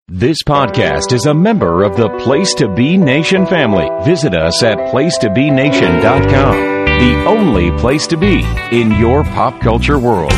This podcast is a member of the Place to Be Nation family. Visit us at placetobenation.com, the only place to be in your pop culture world.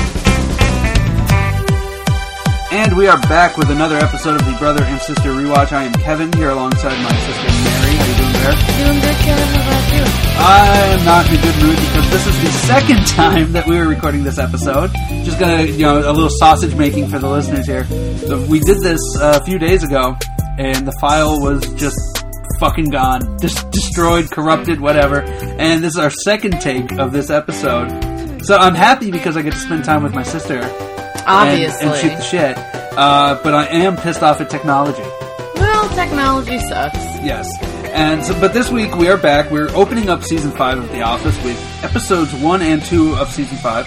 And we are back with another episode of the Brother and Sister Rewatch. I am Kevin, here alongside my sister Mary. How you doing there? Doing good, Kevin. How about you? I am not in a good mood because this is the second time that we were recording this episode. Just gonna, a little sausage making for the listeners here. So we did this a few days ago, and the file was just fucking gone. Just destroyed, corrupted, whatever. And this is our second take of this episode. So I'm happy because I get to spend time with my sister. Obviously. And shoot the shit. But I am pissed off at technology. Well, technology sucks. Yes. But this week we are back. We're opening up Season 5 of The Office with episodes 1 and 2 of Season 5.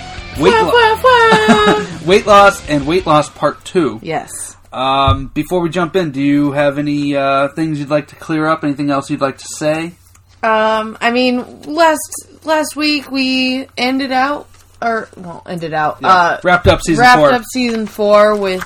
Weight Loss and Weight Loss Part 2. Yes. Before we jump in, do you have any things you'd like to clear up? Anything else you'd like to say? Last week we ended out. Yeah, wrapped up season 4. Wrapped up season 4 with,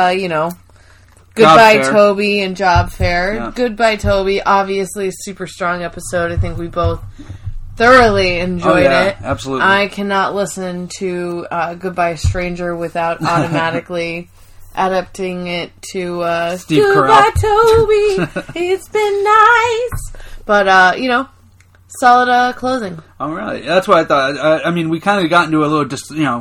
Goodbye Toby and Job Fair. Yeah. Goodbye Toby, obviously a super strong episode. I think we both thoroughly enjoyed it. Absolutely. I cannot listen to Goodbye Stranger without automatically adapting it to Steve Goodbye Carell. Toby, it's been nice. But, solid closing. Oh, really? That's what I thought. We kind of got into a little,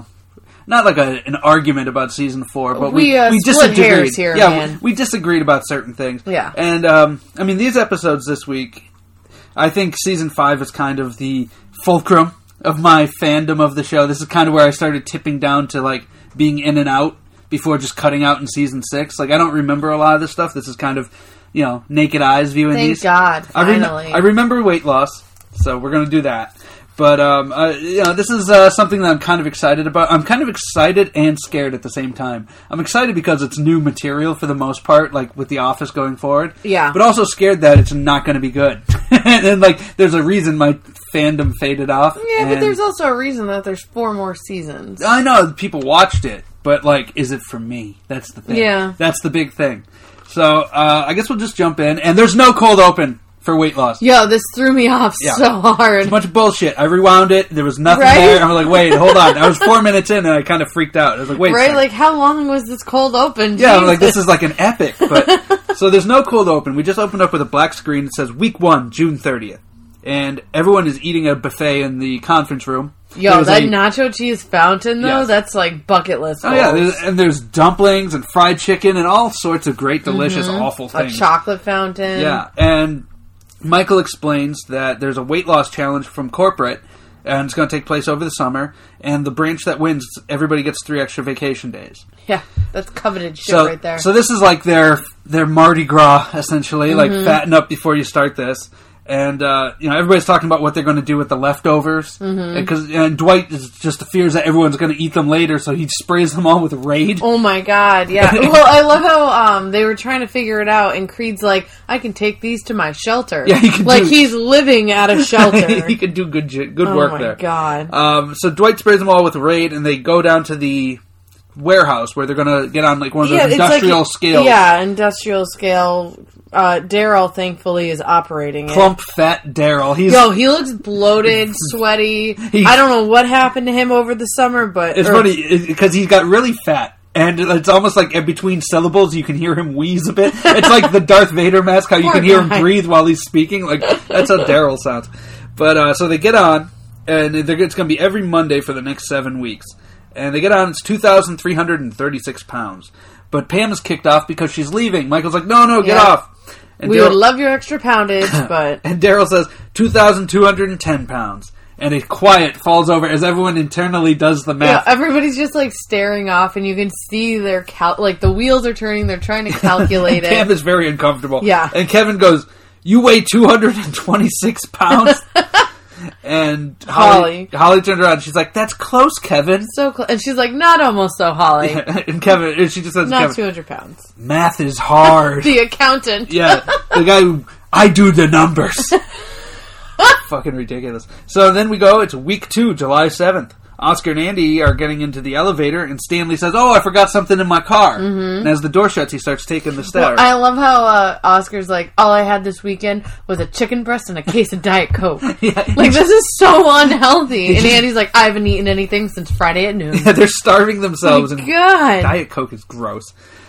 not like an argument about season 4, but we split hairs here, man. We disagreed about certain things. Yeah. And, these episodes this week, I think season 5 is kind of the fulcrum of my fandom of the show. This is kind of where I started tipping down to, being in and out before just cutting out in season 6. I don't remember a lot of this stuff. This is kind of, naked eyes viewing these. Thank God, finally. I remember Weight Loss. So we're going to do that. But, this is something that I'm kind of excited about. I'm kind of excited and scared at the same time. I'm excited because it's new material for the most part, with The Office going forward. Yeah. But also scared that it's not going to be good. And, there's a reason my fandom faded off. Yeah, but there's also a reason that there's 4 more seasons. I know, people watched it. But, is it for me? That's the thing. Yeah. That's the big thing. So, I guess we'll just jump in. And there's no cold open for Weight Loss. Yo, this threw me off so hard. It's a bunch of bullshit. I rewound it. There was nothing right? there. I'm like, wait, hold on. I was 4 minutes in and I kind of freaked out. I was like, wait. Right? How long was this cold open? Yeah, I'm this is an epic. But so there's no cold open. We just opened up with a black screen that says week 1, June 30th. And everyone is eating a buffet in the conference room. Yo, that nacho cheese fountain, though, that's bucket list goals. Oh, yeah, there's dumplings and fried chicken and all sorts of great, delicious, awful things. A chocolate fountain. Yeah, and Michael explains that there's a weight loss challenge from corporate, and it's going to take place over the summer, and the branch that wins, everybody gets 3 extra vacation days. Yeah, that's coveted shit right there. So this is their Mardi Gras, essentially, fatten up before you start this. And, everybody's talking about what they're going to do with the leftovers. Mm-hmm. And Dwight just fears that everyone's going to eat them later, so he sprays them all with Raid. Oh my god, yeah. Well, I love how they were trying to figure it out, and Creed's like, I can take these to my shelter. Yeah, he can he's living at a shelter. He could do good work there. Oh my god. So Dwight sprays them all with Raid, and they go down to the warehouse where they're going to get on one of those industrial scales. Yeah, industrial scale. Daryl, thankfully, is operating it. Plump, fat Daryl. He looks bloated, sweaty. I don't know what happened to him over the summer, but... It's funny, because he got really fat, and it's almost like in between syllables, you can hear him wheeze a bit. It's like the Darth Vader mask, how you can hear him breathe while he's speaking. That's how Daryl sounds. But, so they get on, and it's going to be every Monday for the next 7 weeks. And they get on, it's 2,336 pounds. But Pam is kicked off because she's leaving. Michael's like, no, get off. And we would love your extra poundage, but... And Daryl says, 2,210 pounds. And a quiet falls over as everyone internally does the math. Yeah, everybody's just, staring off, and you can see their... the wheels are turning, they're trying to calculate it. Pam is very uncomfortable. Yeah. And Kevin goes, you weigh 226 pounds? And Holly turned around and she's like, that's close, Kevin. So close. And she's like, not almost so, Holly. Yeah. And she just says, not Kevin, 200 pounds. Math is hard. The accountant. Yeah. The guy who, I do the numbers. Fucking ridiculous. So then we go, it's week 2, July 7th. Oscar and Andy are getting into the elevator, and Stanley says, "Oh, I forgot something in my car." Mm-hmm. And as the door shuts, he starts taking the stairs. Well, I love how Oscar's like, all I had this weekend was a chicken breast and a case of Diet Coke. Like, this is so unhealthy. And Andy's like, I haven't eaten anything since Friday at noon. Yeah, they're starving themselves. Oh my God. Diet Coke is gross.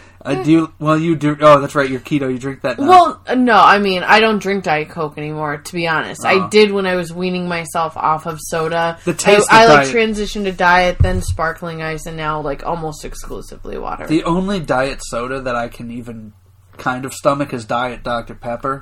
You do. Oh, that's right. You're keto. You drink that now. Well, no. I mean, I don't drink Diet Coke anymore. To be honest, I did when I was weaning myself off of soda. The taste. I like transitioned to diet, then sparkling ice, and now like almost exclusively water. The only diet soda that I can even kind of stomach is Diet Dr. Pepper.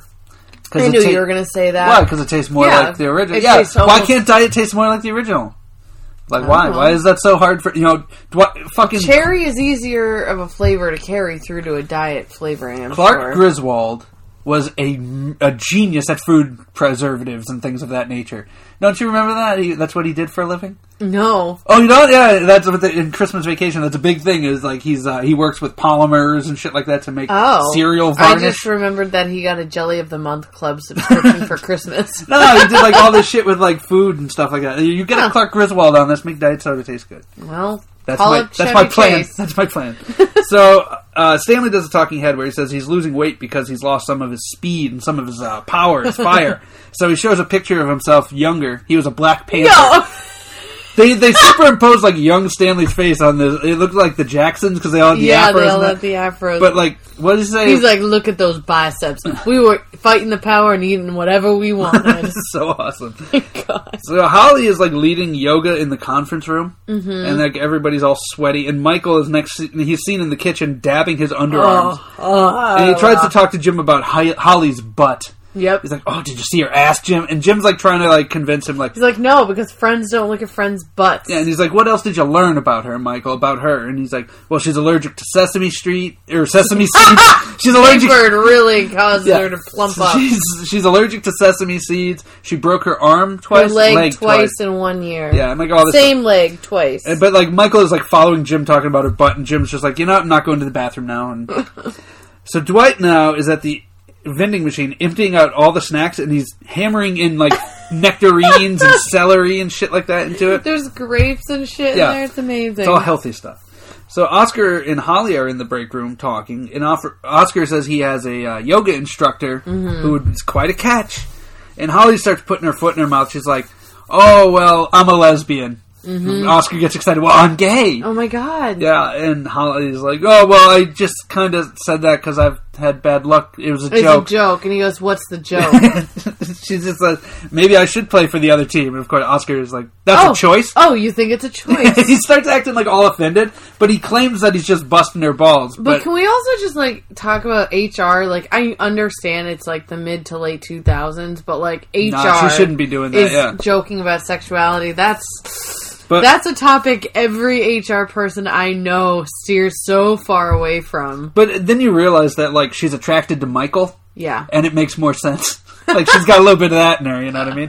I knew you were going to say that. Why? Because it tastes more like the original. Why can't Diet taste more like the original? Like, why? Why is that so hard for, fucking... Cherry is easier of a flavor to carry through to a diet flavoring, Clark Griswold was a genius at food preservatives and things of that nature. Don't you remember that? That's what he did for a living? No. Oh, you don't? Yeah, that's what in Christmas Vacation, that's a big thing, is like he works with polymers and shit like that to make cereal varnish. I just remembered that he got a Jelly of the Month Club subscription for Christmas. No, he did like all this shit with like food and stuff like that. You get a Clark Griswold on this, make diet soda taste good. Well, that's my plan. Chase. That's my plan. So Stanley does a talking head where he says he's losing weight because he's lost some of his speed and some of his power, his fire. So he shows a picture of himself younger. He was a Black Panther. No! They superimposed like young Stanley's face on this. It looked like the Jacksons because they all had the afros. Yeah, they all had the afros. But like, what did he say? He's like, look at those biceps. We were fighting the power and eating whatever we wanted. So awesome. God. So Holly is like leading yoga in the conference room, and like everybody's all sweaty. And Michael is he's seen in the kitchen dabbing his underarms, and he tries to talk to Jim about Holly's butt. Yep. He's like, "Oh, did you see her ass, Jim?" And Jim's like trying to like convince him, like, he's like, "No, because friends don't look at friends' butts." Yeah, and he's like, "What else did you learn about her, Michael? About her?" And he's like, "Well, she's allergic to sesame seeds. She's allergic." Bird really causes her to plump up. She's allergic to sesame seeds. She broke her arm twice, her leg twice in 1 year. Yeah, and like all this same leg twice. But like Michael is like following Jim talking about her butt, and Jim's just like, I'm not going to the bathroom now. And so Dwight now is at the vending machine emptying out all the snacks, and he's hammering in like nectarines and celery and shit like that into it. There's grapes and shit in there. It's amazing. It's all healthy stuff. So Oscar and Holly are in the break room talking, and Oscar says he has a yoga instructor who is quite a catch. And Holly starts putting her foot in her mouth. She's like, "Oh, well, I'm a lesbian." Mm-hmm. Oscar gets excited. "Well, I'm gay." Oh my God. Yeah, and Holly's like, "Oh, well, I just kind of said that because I've had bad luck. It was a joke." It's a joke. And he goes, "What's the joke?" She's just like, "Maybe I should play for the other team." And of course, Oscar is like, "That's a choice?" Oh, you think it's a choice? He starts acting like all offended, but he claims that he's just busting her balls. But can we also just like talk about HR? Like, I understand it's like the mid to late 2000s, but like HR, she shouldn't be doing that. Is joking about sexuality. That's a topic every HR person I know steers so far away from. But then you realize that, like, she's attracted to Michael. Yeah. And it makes more sense. Like, she's got a little bit of that in her, you know what I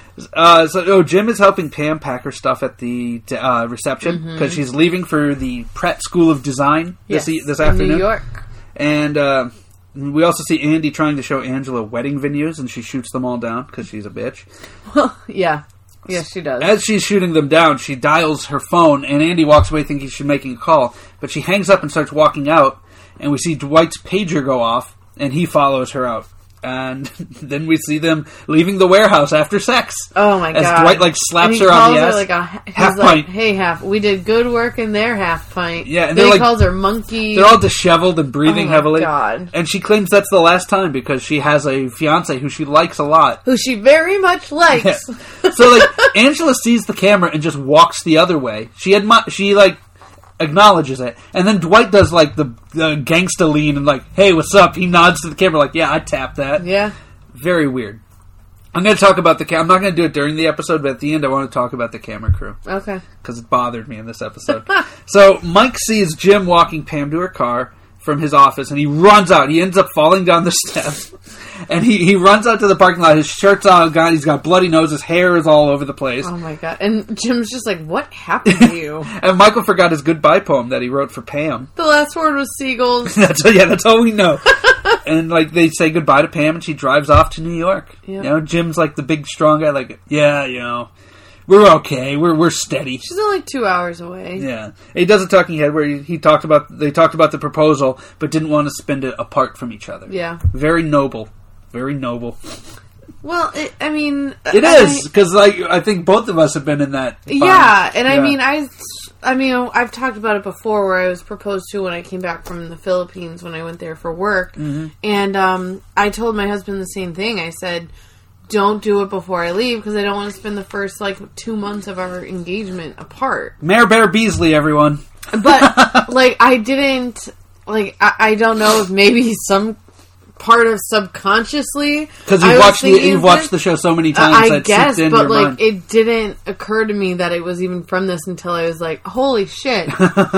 mean? Jim is helping Pam pack her stuff at the reception because she's leaving for the Pratt School of Design this afternoon. In New York. And we also see Andy trying to show Angela wedding venues, and she shoots them all down because she's a bitch. Well, yeah. Yes, she does. As she's shooting them down, she dials her phone, and Andy walks away thinking she's making a call. But she hangs up and starts walking out, and we see Dwight's pager go off, and he follows her out. And then we see them leaving the warehouse after sex. Oh my God. As Dwight like slaps her on the ass. Like half pint. Hey, half. We did good work in their half pint. Yeah, and then he calls her monkey. They're all disheveled and breathing heavily. Oh my God. And she claims that's the last time because she has a fiance who she likes a lot. Who she very much likes. Yeah. So like Angela sees the camera and just walks the other way. She like acknowledges it, and then Dwight does like the gangsta lean and like, "Hey, what's up?" He nods to the camera like, "Yeah, I tapped that." Yeah, very weird. I'm going to talk about I'm not going to do it during the episode, but at the end I want to talk about the camera crew. Okay. Because it bothered me in this episode. So Mike sees Jim walking Pam to her car from his office, and he runs out. He ends up falling down the steps. And he runs out to the parking lot. His shirt's all gone. He's got bloody nose. His hair is all over the place. Oh, my God. And Jim's just like, what happened to you? And Michael forgot his goodbye poem that he wrote for Pam. The last word was seagulls. That's all we know. And, like, they say goodbye to Pam, and she drives off to New York. Yep. You know, Jim's, like, the big, strong guy, like, yeah, you know. we're okay. We're steady. She's only 2 hours away. Yeah. He does a talking head where they talked about the proposal, but didn't want to spend it apart from each other. Yeah. Very noble. Very noble. Well, it is, because I think both of us have been in that bind. Yeah, and I mean, I've talked about it before where I was proposed to when I came back from the Philippines when I went there for work. Mm-hmm. And I told my husband the same thing. I said, don't do it before I leave because I don't want to spend the first 2 months of our engagement apart. Mayor Bear Beasley, everyone. But I didn't I don't know if maybe some part of subconsciously because you've watched the show so many times. I guess, but it didn't occur to me that it was even from this until I was like, "Holy shit!"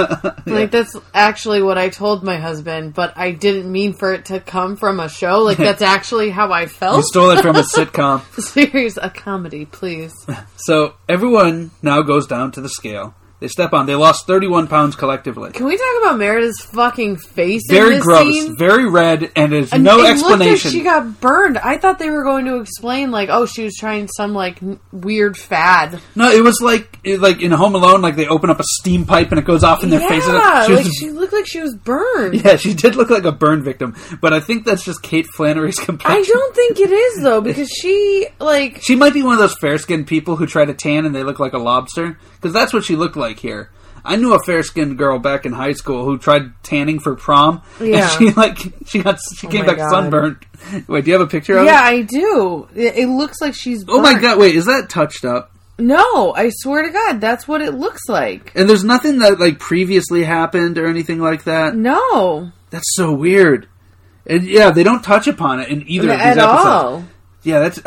That's actually what I told my husband, but I didn't mean for it to come from a show. That's actually how I felt. You stole it from a sitcom. Serious, a comedy, please. So everyone now goes down to the scale. They step on. They lost 31 pounds collectively. Can we talk about Merida's fucking face very in this gross, scene? Very red, and there's no explanation. It looked like she got burned. I thought they were going to explain, she was trying some, weird fad. No, it was like in Home Alone, they open up a steam pipe and it goes off in their faces. Yeah, she looked like she was burned. Yeah, she did look like a burn victim. But I think that's just Kate Flannery's complexion. I don't think it is, though, because she, She might be one of those fair-skinned people who try to tan and they look like a lobster. Because that's what she looked like here. I knew a fair-skinned girl back in high school who tried tanning for prom. Yeah. And she came back sunburned. Wait, do you have a picture of it? Yeah, I do. It looks like she's burnt. Oh my god, wait, is that touched up? No, I swear to God, that's what it looks like. And there's nothing that, previously happened or anything like that? No. That's so weird. And yeah, they don't touch upon it in either of these episodes. All. Yeah, that's,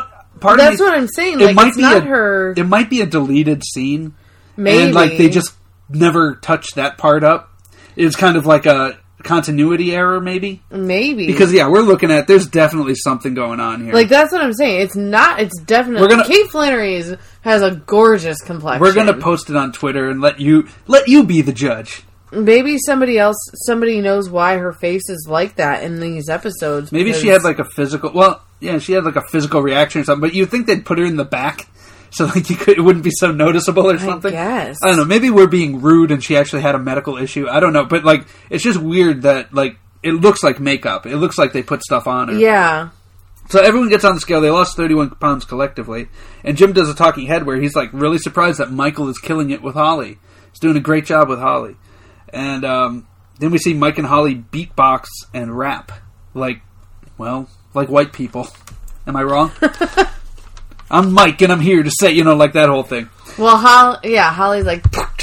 that's what I'm saying. It might it's not her. It might be a deleted scene. Maybe. And, they just never touched that part up. It's kind of like a continuity error, maybe? Maybe. Because, we're looking at, there's definitely something going on here. That's what I'm saying. It's definitely, Kate Flannery has a gorgeous complexion. We're going to post it on Twitter and let you be the judge. Maybe somebody knows why her face is like that in these episodes. Maybe she had, a physical, she had, a physical reaction or something, but you'd think they'd put her in the back. So, it wouldn't be so noticeable or something. I guess. I don't know. Maybe we're being rude and she actually had a medical issue. I don't know. But, it's just weird that, it looks like makeup. It looks like they put stuff on her. Yeah. So, everyone gets on the scale. They lost 31 pounds collectively. And Jim does a talking head where he's, really surprised that Michael is killing it with Holly. He's doing a great job with Holly. And, then we see Mike and Holly beatbox and rap. Like white people. Am I wrong? I'm Mike, and I'm here to say, that whole thing. Well, Holly's like...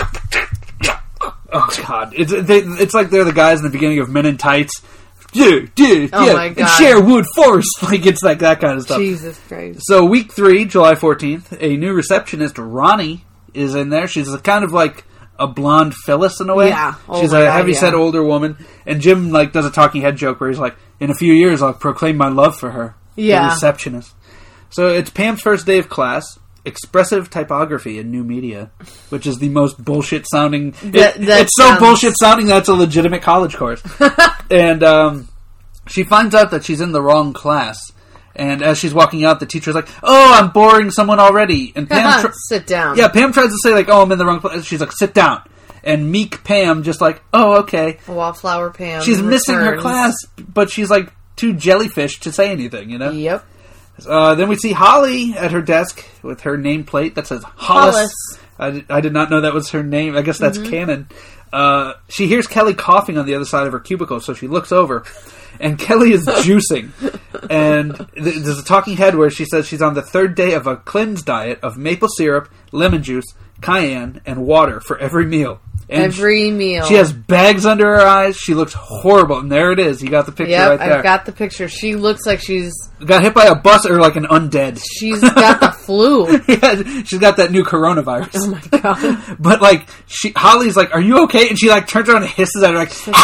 Oh, God. It's like they're the guys in the beginning of Men in Tights. My God. And Sherwood Forest. It's like that kind of stuff. Jesus Christ. So, week 3, July 14th, a new receptionist, Ronnie, is in there. She's kind of like a blonde Phyllis in a way. Yeah. She's a heavy-set older woman. And Jim, does a talking head joke where he's like, in a few years, I'll proclaim my love for her. Yeah. The receptionist. So it's Pam's first day of class, expressive typography in new media, which is the most bullshit sounding. It's so bullshit sounding that's a legitimate college course. And she finds out that she's in the wrong class. And as she's walking out, the teacher's like, "Oh, I'm boring someone already." And Pam sit down. Yeah, Pam tries to say "Oh, I'm in the wrong place." She's like, "Sit down." And meek Pam just "Oh, okay." Wallflower Pam. She's missing her class, but she's too jellyfish to say anything, Yep. Then we see Holly at her desk with her nameplate that says Hollis. I did not know that was her name. I guess that's canon. She hears Kelly coughing on the other side of her cubicle, so she looks over. And Kelly is juicing. And there's a talking head where she says she's on the 3rd day of a cleanse diet of maple syrup, lemon juice, cayenne, and water for every meal. And every meal. She has bags under her eyes. She looks horrible. And there it is. You got the picture right there. I've got the picture. She looks like she's... got hit by a bus or like an undead. She's got the flu. Yeah, she's got that new coronavirus. Oh my God. But Holly's like, "Are you okay?" And she turns around and hisses at her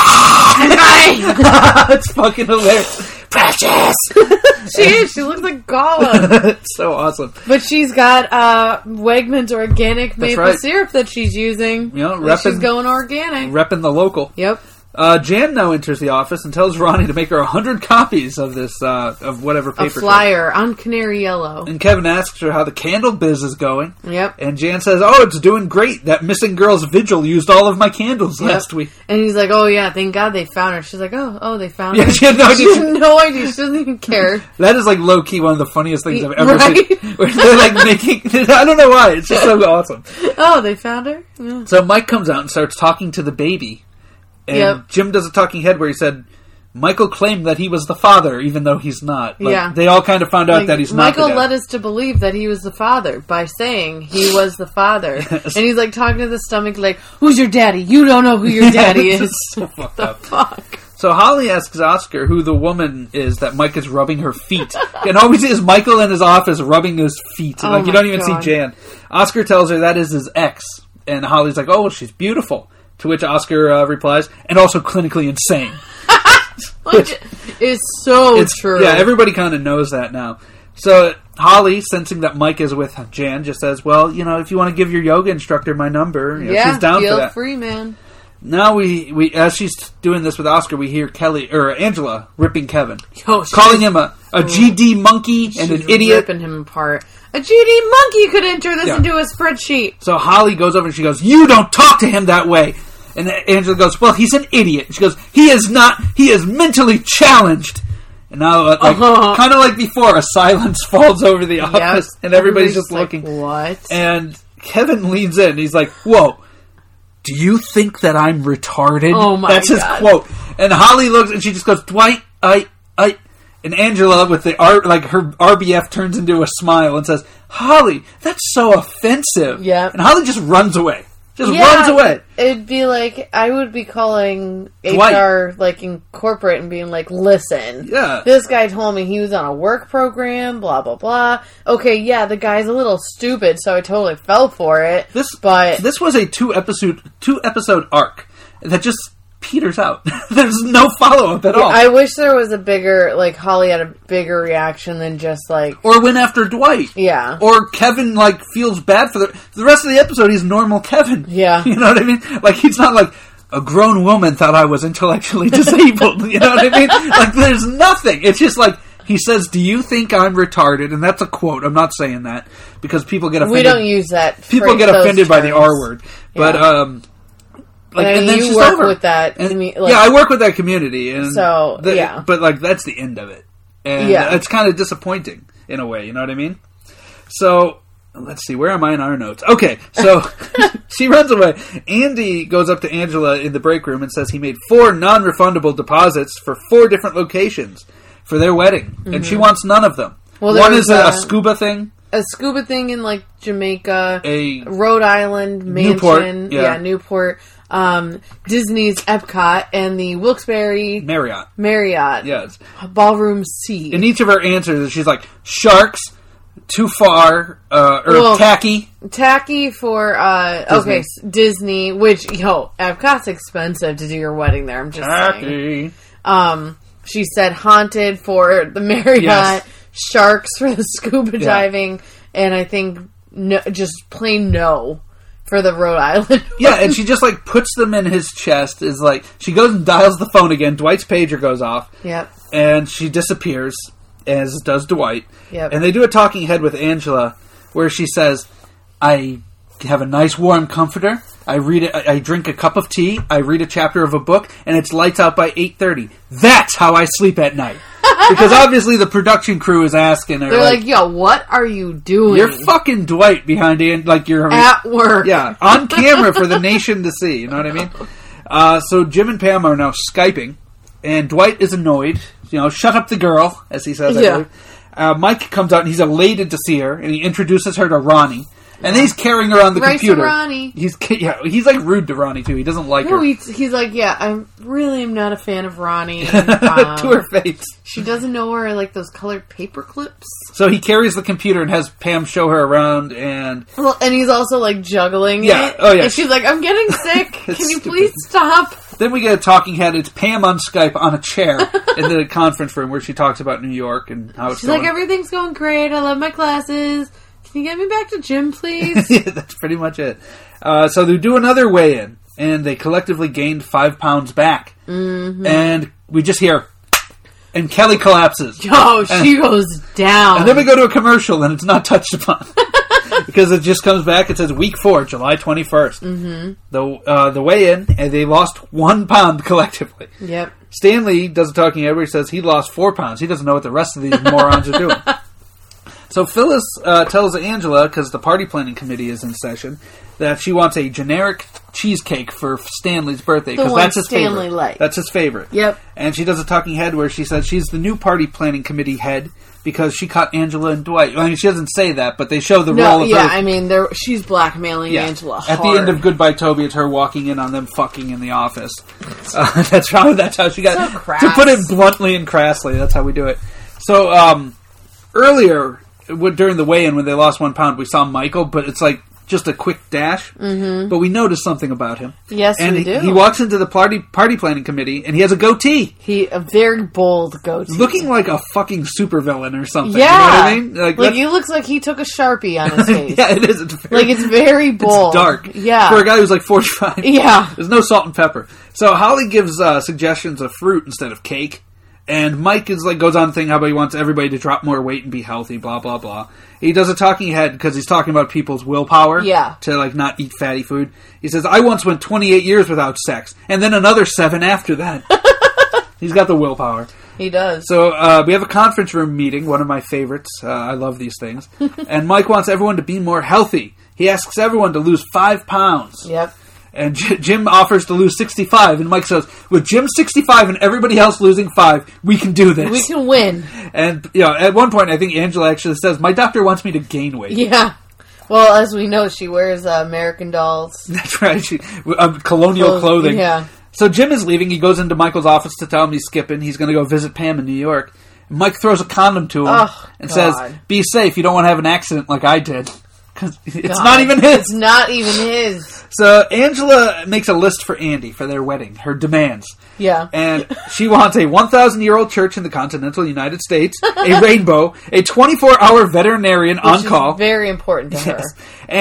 it's fucking hilarious. Precious! She is. She looks like Gollum. It's so awesome. But she's got Wegmans organic maple syrup that she's using. She's going organic. Repping the local. Yep. Jan now enters the office and tells Ronnie to make her 100 copies of this, of whatever paper. A flyer on canary yellow. And Kevin asks her how the candle biz is going. Yep. And Jan says, oh, it's doing great. That missing girl's vigil used all of my candles last week. And he's like, oh yeah, thank God they found her. She's like, oh, they found her. Yeah, she had no idea. She had no idea. She doesn't even care. That is like low-key one of the funniest things I've ever seen. Where they're like making, I don't know why, it's just so awesome. Oh, they found her? Yeah. So Mike comes out and starts talking to the baby. And Jim does a talking head where he said, Michael claimed that he was the father, even though he's not. Like, they all kind of found out that he's not Michael led us to believe that he was the father by saying he was the father. Yes. And he's like talking to the stomach like, who's your daddy? You don't know who your daddy is. So fucked up. Fuck? So Holly asks Oscar who the woman is that Mike is rubbing her feet. And always is Michael in his office rubbing his feet. And you don't even see Jan. Oscar tells her that is his ex. And Holly's like, oh, well, she's beautiful. To which Oscar replies, and also clinically insane. Which is so true. Yeah, everybody kind of knows that now. So Holly, sensing that Mike is with Jan, just says, well, if you want to give your yoga instructor my number, she's down for that. Feel free, man. Now we as she's doing this with Oscar, we hear Angela ripping Kevin. Calling him a GD monkey and an idiot. Ripping him apart. A GD monkey could enter this into a spreadsheet. So Holly goes over and she goes, you don't talk to him that way. And Angela goes, well, he's an idiot. She goes, he is not, he is mentally challenged. And now, kind of like before, a silence falls over the office, and everybody's just looking. What? And Kevin leans in, he's like, whoa, do you think that I'm retarded? Oh my God. That's his quote. And Holly looks, and she just goes, Dwight, and Angela, with the her RBF turns into a smile and says, Holly, that's so offensive. Yeah. And Holly just runs away. Runs away. It'd be like, I would be calling HR, like, in corporate and being like, listen, this guy told me he was on a work program, blah, blah, blah. Okay, yeah, the guy's a little stupid, so I totally fell for it. This was a two episode arc that just peters out. There's no follow-up at all. I wish there was a bigger, like, Holly had a bigger reaction than just, like... Or went after Dwight. Yeah. Or Kevin, like, feels bad for the rest of the episode, he's normal Kevin. Yeah. You know what I mean? Like, he's not like, a grown woman thought I was intellectually disabled. You know what I mean? Like, there's nothing. It's just like, he says, do you think I'm retarded? And that's a quote. I'm not saying that, because people get offended. We don't use that. People get offended by the R word. But, and then you work with that. I work with that community, and but like that's the end of it, and it's kind of disappointing in a way. You know what I mean? So let's see, where am I in our notes? Okay, so she runs away. Andy goes up to Angela in the break room and says he made 4 non-refundable deposits for 4 different locations for their wedding, and she wants none of them. Well, one is a scuba thing. A scuba thing in, like, Jamaica, a Rhode Island mansion, Newport, Disney's Epcot, and the Wilkes-Barre Marriott, yes, Ballroom C. In each of her answers, she's like, sharks, too far, or tacky. Tacky for, Disney, which, Epcot's expensive to do your wedding there, I'm just saying. She said haunted for the Marriott, sharks for the scuba diving, and I think just plain no for the Rhode Island. Yeah, and she just like puts them in his chest. Is like she goes and dials the phone again. Dwight's pager goes off. Yep. And she disappears, as does Dwight. Yep. And they do a talking head with Angela, where she says, "I have a nice warm comforter. I read it. I drink a cup of tea. I read a chapter of a book, and it's lights out by 8:30. That's how I sleep at night." Because obviously the production crew is asking her. They're like, yo, what are you doing? You're fucking Dwight behind you're at work. Yeah, on camera for the nation to see. You know what I mean? So Jim and Pam are now Skyping, and Dwight is annoyed. Shut up the girl, as he says. Yeah. Mike comes out and he's elated to see her, and he introduces her to Ronnie. And then he's carrying her on the computer. Ronnie. He's like rude to Ronnie too. He doesn't like her. He's like, I really am not a fan of Ronnie. To her face. She doesn't know where like those colored paper clips. So he carries the computer and has Pam show her around, and he's also like juggling it. Oh yeah. And she's like, I'm getting sick. Can you please stop? Then we get a talking head. It's Pam on Skype on a chair in the conference room where she talks about New York and how it's going. She's like, everything's going great. I love my classes. Can you get me back to gym, please? Yeah, that's pretty much it. So they do another weigh-in. and they collectively gained 5 pounds back. Mm-hmm. And we just hear, and Kelly collapses. Oh, she goes down. And then we go to a commercial, and it's not touched upon. Because it just comes back, it says week 4, July 21st. Mm-hmm. The weigh-in, and they lost 1 pound collectively. Yep. Stanley does a talking head where he says he lost 4 pounds. He doesn't know what the rest of these morons are doing. So Phyllis tells Angela, because the party planning committee is in session, that she wants a generic cheesecake for Stanley's birthday, because that's his Stanley favorite. liked. That's his favorite. Yep. And she does a talking head where she says she's the new party planning committee head because she caught Angela and Dwight. I mean, she doesn't say that, but they show the role of her. Yeah, I mean, she's blackmailing Angela hard. At the end of Goodbye Toby, it's her walking in on them fucking in the office. That's how she got... So crass. To put it bluntly and crassly, that's how we do it. So, earlier, during the weigh-in, when they lost 1 pound, we saw Michael, but it's like just a quick dash. Mm-hmm. But we noticed something about him. Yes, we do. He walks into the party planning committee, and he has a goatee. A very bold goatee. Looking like a fucking supervillain or something. Yeah. You know what I mean? Like he looks like he took a Sharpie on his face. Yeah, it is. It's very bold. It's dark. Yeah. For a guy who's like 45. Yeah. There's no salt and pepper. So Holly gives suggestions of fruit instead of cake. And Mike goes on to think how he wants everybody to drop more weight and be healthy, blah, blah, blah. He does a talking head because he's talking about people's willpower to not eat fatty food. He says, I once went 28 years without sex, and then another 7 after that. He's got the willpower. He does. So we have a conference room meeting, one of my favorites. I love these things. And Mike wants everyone to be more healthy. He asks everyone to lose 5 pounds. Yep. And Jim offers to lose 65, and Mike says, with Jim 65 and everybody else losing 5, we can do this. We can win. And, at one point, I think Angela actually says, my doctor wants me to gain weight. Yeah. Well, as we know, she wears American Dolls. That's right. Colonial clothing. Yeah. So Jim is leaving. He goes into Michael's office to tell him he's skipping. He's going to go visit Pam in New York. Mike throws a condom to him and says, be safe. You don't want to have an accident like I did. Because it's not even his. It's not even his. So Angela makes a list for Andy for their wedding, her demands. Yeah. And she wants a 1,000-year-old church in the continental United States, a rainbow, a 24-hour veterinarian on call. Is very important to her. Yes.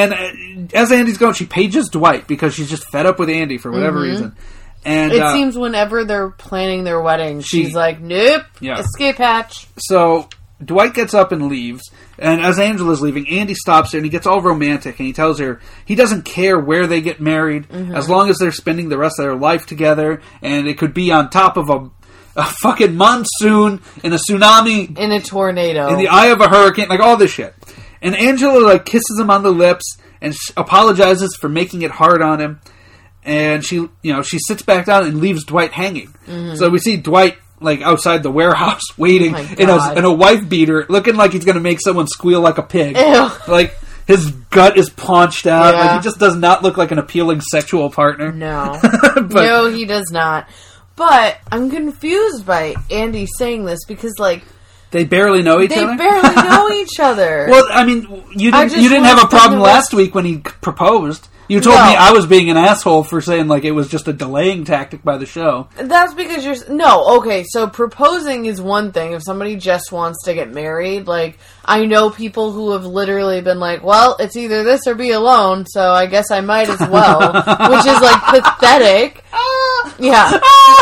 And as Andy's going, she pages Dwight because she's just fed up with Andy for whatever reason. And it seems whenever they're planning their wedding, she's like, nope, escape hatch. So Dwight gets up and leaves, and as Angela's leaving, Andy stops her, and he gets all romantic, and he tells her he doesn't care where they get married, as long as they're spending the rest of their life together, and it could be on top of a fucking monsoon, in a tsunami, in a tornado, in the eye of a hurricane, like all this shit. And Angela kisses him on the lips, and apologizes for making it hard on him, and she sits back down and leaves Dwight hanging. So we see Dwight outside the warehouse waiting in a wife beater, looking like he's going to make someone squeal like a pig. Ew. Like his gut is paunched out. Yeah. Like he just does not look like an appealing sexual partner. No. No, he does not. But I'm confused by Andy saying this because they barely know each other? They barely know each other. Well, I mean, you didn't have a problem last week when he proposed. You told me I was being an asshole for saying it was just a delaying tactic by the show. That's because okay, so proposing is one thing. If somebody just wants to get married, I know people who have literally been well, it's either this or be alone, so I guess I might as well. Which is pathetic. Yeah.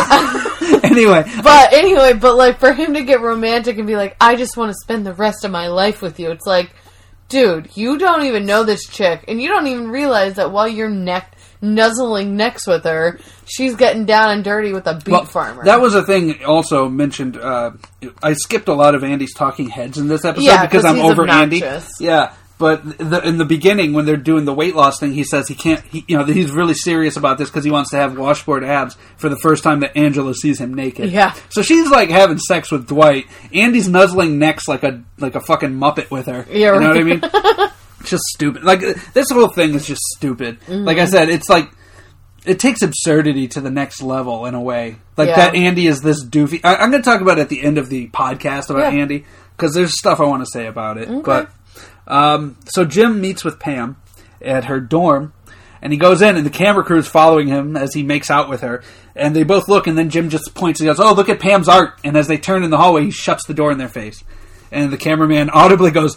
Anyway, but for him to get romantic and be I just want to spend the rest of my life with you, it's dude, you don't even know this chick, and you don't even realize that while you're nuzzling next with her, she's getting down and dirty with a beet farmer. That was a thing also mentioned. I skipped a lot of Andy's talking heads in this episode because I'm over obnoxious. Andy. Yeah. But in the beginning, when they're doing the weight loss thing, he says he can't. He's really serious about this because he wants to have washboard abs for the first time that Angela sees him naked. Yeah. So she's having sex with Dwight. Andy's nuzzling necks like a fucking Muppet with her. Yeah, you know what I mean? It's just stupid. This whole thing is just stupid. Mm-hmm. Like I said, it's it takes absurdity to the next level in a way. That Andy is this doofy. I'm going to talk about it at the end of the podcast about Andy because there's stuff I want to say about it, but. So Jim meets with Pam at her dorm, and he goes in, and the camera crew is following him as he makes out with her, and they both look, and then Jim just points and goes, "Oh, look at Pam's art," and as they turn in the hallway, he shuts the door in their face, and the cameraman audibly goes,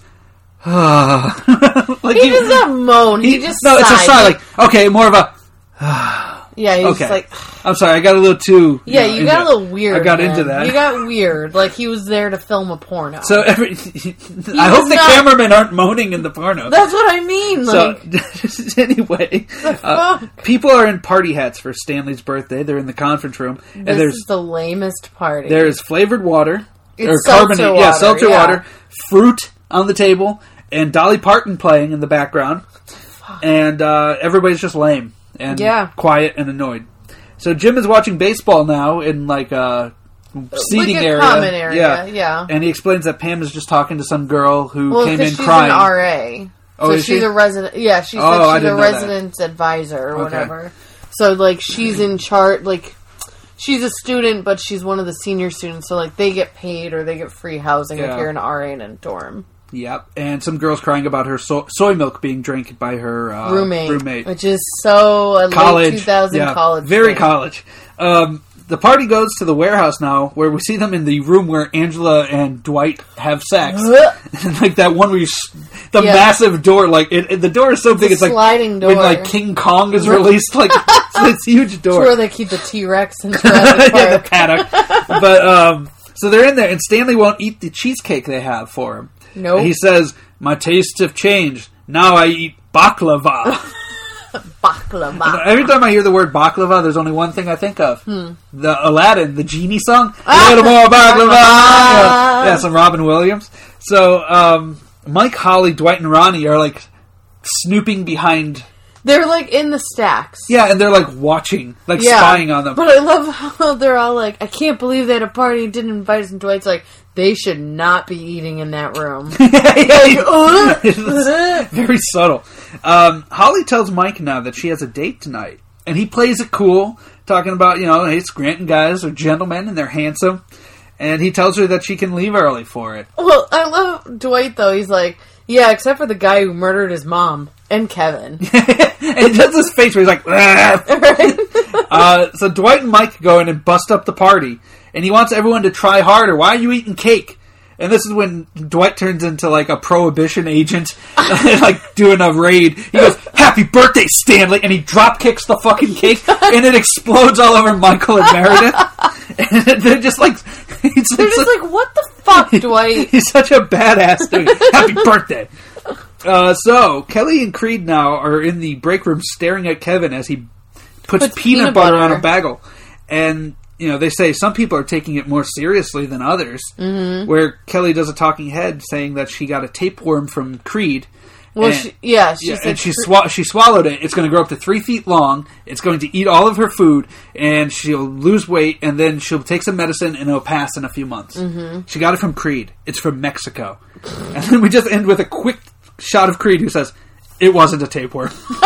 he does not moan, he just it's a sigh, okay, more of a, Yeah, he's just like... I'm sorry, I got a little too... Yeah, you got a little weird. I got into that. You got weird. Like, he was there to film a porno. So, I hope the cameramen aren't moaning in the porno. That's what I mean. Like, so, anyway, people are in party hats for Stanley's birthday. They're in the conference room. And this is the lamest party. There's flavored water. It's seltzer water. Yeah, seltzer water. Fruit on the table. And Dolly Parton playing in the background. And everybody's just lame. And quiet and annoyed. So Jim is watching baseball now in like a seating like a area. Common area, yeah. And he explains that Pam is just talking to some girl who came in she's crying. An RA. Oh, so she's a resident. Yeah, she's a residence advisor or whatever. So like she's in charge. Like she's a student, but she's one of the senior students. So like they get paid or they get free housing if you're an RA in a dorm. Yep, and some girl's crying about her soy milk being drank by her roommate. Which is so late 2000 college. Very college. The party goes to the warehouse now, where we see them in the room where Angela and Dwight have sex. Like that one where the massive door, like the door is so big, it's like sliding door. When like King Kong is released, like it's this huge door. It's where they keep the T-Rex in Jurassic Park. The paddock. But so they're in there, and Stanley won't eat the cheesecake they have for him. Nope. He says, "My tastes have changed. Now I eat baklava." Baklava. And every time I hear the word baklava, there's only one thing I think of. The Aladdin, the genie song. A little more baklava. Yeah, some Robin Williams. So, Mike, Holly, Dwight, and Ronnie are like snooping behind... They're like in the stacks. Yeah, and they're like watching, like spying on them. But I love how they're all like, I can't believe they had a party and didn't invite us. And Dwight's like, they should not be eating in that room. Very subtle. Holly tells Mike now that she has a date tonight. And he plays it cool, talking about, hey, Scranton guys are gentlemen and they're handsome. And he tells her that she can leave early for it. Well, I love Dwight, though. He's like, yeah, except for the guy who murdered his mom. And Kevin. And he does this face where he's like, right? So Dwight and Mike go in and bust up the party. And he wants everyone to try harder. Why are you eating cake? And this is when Dwight turns into like a prohibition agent, like doing a raid. He goes, "Happy birthday, Stanley!" And he drop kicks the fucking cake, and it explodes all over Michael and Meredith. And they're just like, "What the fuck, Dwight?" He's such a badass dude. Happy birthday! So Kelly and Creed now are in the break room staring at Kevin as he puts peanut butter on a bagel, and. They say some people are taking it more seriously than others. Mm-hmm. Where Kelly does a talking head saying that she got a tapeworm from Creed. Well, she swallowed it. It's going to grow up to 3 feet long. It's going to eat all of her food, and she'll lose weight, and then she'll take some medicine, and it'll pass in a few months. Mm-hmm. She got it from Creed. It's from Mexico. And then we just end with a quick shot of Creed who says, "It wasn't a tapeworm."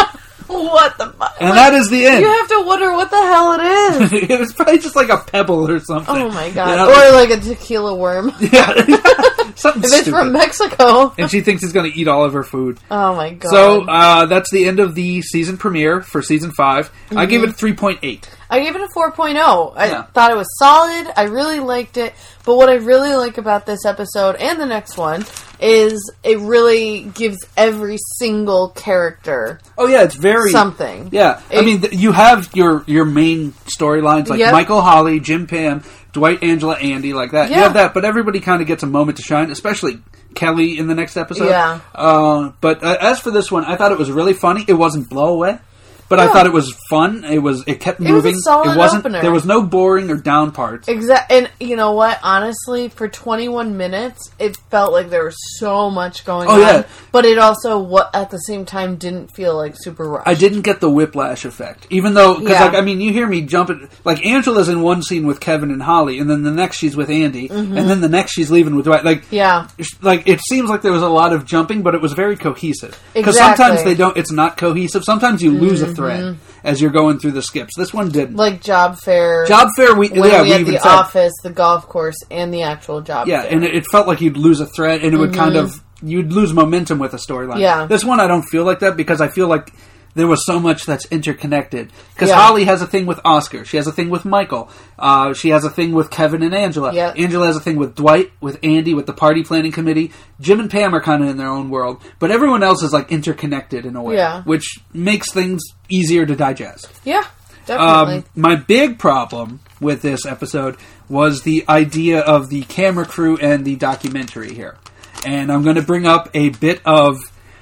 What the fuck? And that is the end. You have to wonder what the hell it is. It was probably just like a pebble or something. Oh my god. Or like a tequila worm. Yeah. Something if it's from Mexico. And she thinks he's going to eat all of her food. Oh my god. So, that's the end of the season premiere for season 5. Mm-hmm. I gave it a 3.8. I gave it a 4.0. I thought it was solid. I really liked it. But what I really like about this episode and the next one is it really gives every single character it's very something. Yeah. You have your main storylines like Michael, Holly, Jim, Pam, Dwight, Angela, Andy, like that. Yeah. You have that, but everybody kind of gets a moment to shine, especially Kelly in the next episode. Yeah. But as for this one, I thought it was really funny. It wasn't blow away. But I thought it was fun. It kept moving. It was a solid opener. There was no boring or down parts. Exactly. And you know what? Honestly, for 21 minutes, it felt like there was so much going on. Yeah. But it also, at the same time, didn't feel like super rushed. I didn't get the whiplash effect. Even though, because you hear me jumping. Like, Angela's in one scene with Kevin and Holly, and then the next she's with Andy, and then the next she's leaving with Dwight. Like, it seems like there was a lot of jumping, but it was very cohesive. Because sometimes it's not cohesive. Sometimes you lose a thread as you're going through the skips. This one didn't. Like Job Fair. We had the office, the golf course, and the actual job fair. Yeah, and it felt like you'd lose a thread, and it would kind of... You'd lose momentum with a storyline. Yeah. This one I don't feel like that because I feel like there was so much that's interconnected. Because Holly has a thing with Oscar. She has a thing with Michael. She has a thing with Kevin and Angela. Yeah. Angela has a thing with Dwight, with Andy, with the party planning committee. Jim and Pam are kind of in their own world. But everyone else is like interconnected in a way. Yeah. Which makes things easier to digest. Yeah. Definitely. My big problem with this episode was the idea of the camera crew and the documentary here. And I'm going to bring up a bit of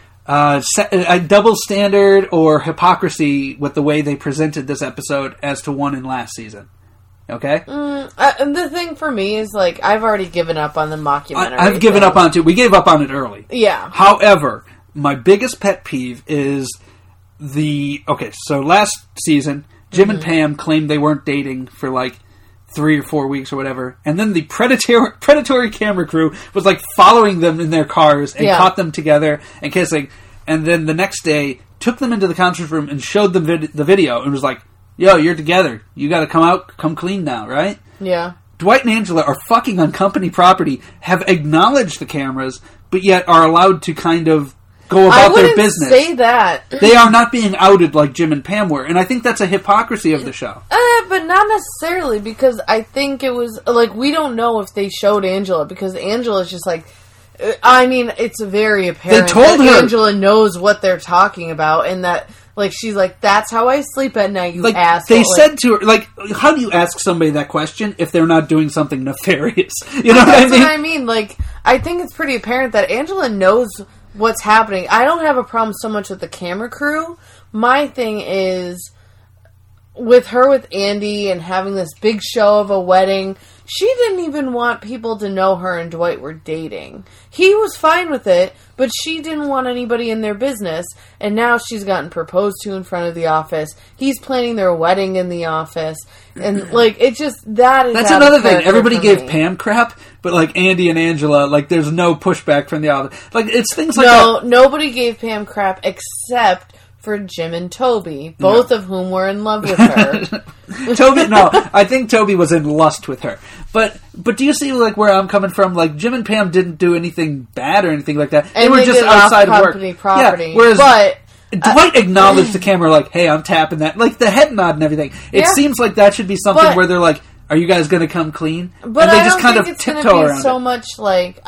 a double standard or hypocrisy with the way they presented this episode as to one in last season. Okay? The thing for me is, like, I've already given up on the mockumentary. I've given up on it too. We gave up on it early. Yeah. However, my biggest pet peeve is so last season, Jim and Pam claimed they weren't dating for, like, 3 or 4 weeks or whatever, and then the predatory camera crew was, like, following them in their cars and caught them together and kissing, and then the next day took them into the conference room and showed them the video and was like, yo, you're together. You gotta come clean now, right? Yeah. Dwight and Angela are fucking on company property, have acknowledged the cameras, but yet are allowed to kind of go about their business. I wouldn't say that. They are not being outed like Jim and Pam were, and I think that's a hypocrisy of the show. But not necessarily, because I think it was, like, we don't know if they showed Angela, because Angela's just like, I mean, it's very apparent they told that her. Angela knows what they're talking about, and that, like, she's like, that's how I sleep at night, you like, asshole. They said to her, like, how do you ask somebody that question if they're not doing something nefarious? You know what I mean? That's what I mean. Like, I think it's pretty apparent that Angela knows what's happening. I don't have a problem so much with the camera crew. My thing is with her with Andy and having this big show of a wedding. She didn't even want people to know her and Dwight were dating. He was fine with it, but she didn't want anybody in their business, and now she's gotten proposed to in front of the office. He's planning their wedding in the office, and, like, it just, that's another thing. Everybody gave Pam crap, but, like, Andy and Angela, like, there's no pushback from the office. Like, it's things like that. No, nobody gave Pam crap except for Jim and Toby, both of whom were in love with her. I think Toby was in lust with her. But do you see, like, where I'm coming from? Like, Jim and Pam didn't do anything bad or anything like that. And they were just outside of work. Property. Yeah, whereas Dwight acknowledged the camera, like, hey, I'm tapping that. Like, the head nod and everything. It seems like that should be something where they're like, are you guys going to come clean? But and they I just don't kind think of it's going tiptoe to around be so it. much like...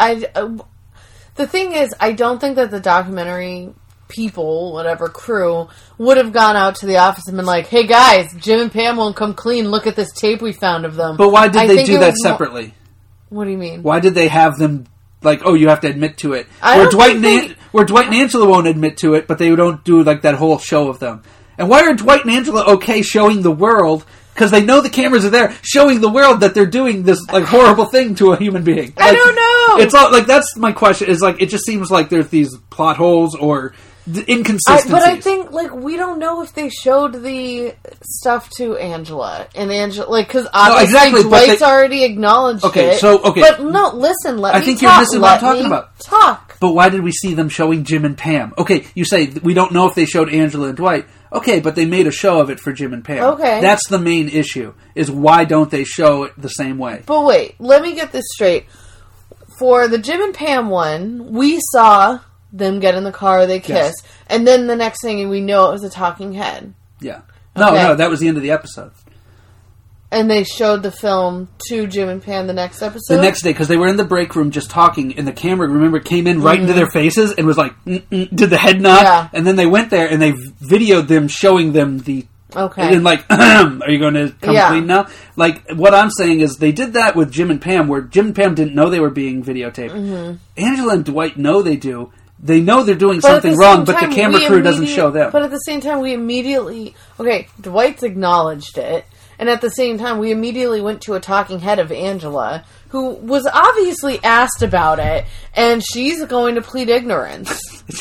the thing is, I don't think that the documentary people, whatever crew, would have gone out to the office and been like, hey guys, Jim and Pam won't come clean, look at this tape we found of them. But why did they do that separately? What do you mean? Why did they have them, like, oh, you have to admit to it? Where Dwight and Angela won't admit to it, but they don't do, like, that whole show of them. And why are Dwight and Angela okay showing the world, because they know the cameras are there, showing the world that they're doing this, like, horrible thing to a human being? Like, I don't know! It's all, like, that's my question, is, like, it just seems like there's these plot holes or inconsistencies. But I think, like, we don't know if they showed the stuff to Angela. And Angela, like, because obviously Dwight's already acknowledged it. But no, listen, let me talk. I think you're missing what I'm talking about. Talk. But why did we see them showing Jim and Pam? Okay, you say, we don't know if they showed Angela and Dwight. Okay, but they made a show of it for Jim and Pam. Okay. That's the main issue, is why don't they show it the same way? But wait, let me get this straight. For the Jim and Pam one, we saw them get in the car, they kiss, and then the next thing we know it was a talking head. Yeah. No, that was the end of the episode. And they showed the film to Jim and Pam the next episode? The next day, because they were in the break room just talking, and the camera, remember, came in right into their faces and was like, did the head nod, and then they went there and they videoed them showing them the... Okay. And like, are you going to come clean now? Like, what I'm saying is they did that with Jim and Pam, where Jim and Pam didn't know they were being videotaped. Mm-hmm. Angela and Dwight know they do. They know they're doing something wrong, but the camera crew doesn't show them. But at the same time, we immediately... Okay, Dwight's acknowledged it, and at the same time, we immediately went to a talking head of Angela, who was obviously asked about it, and she's going to plead ignorance.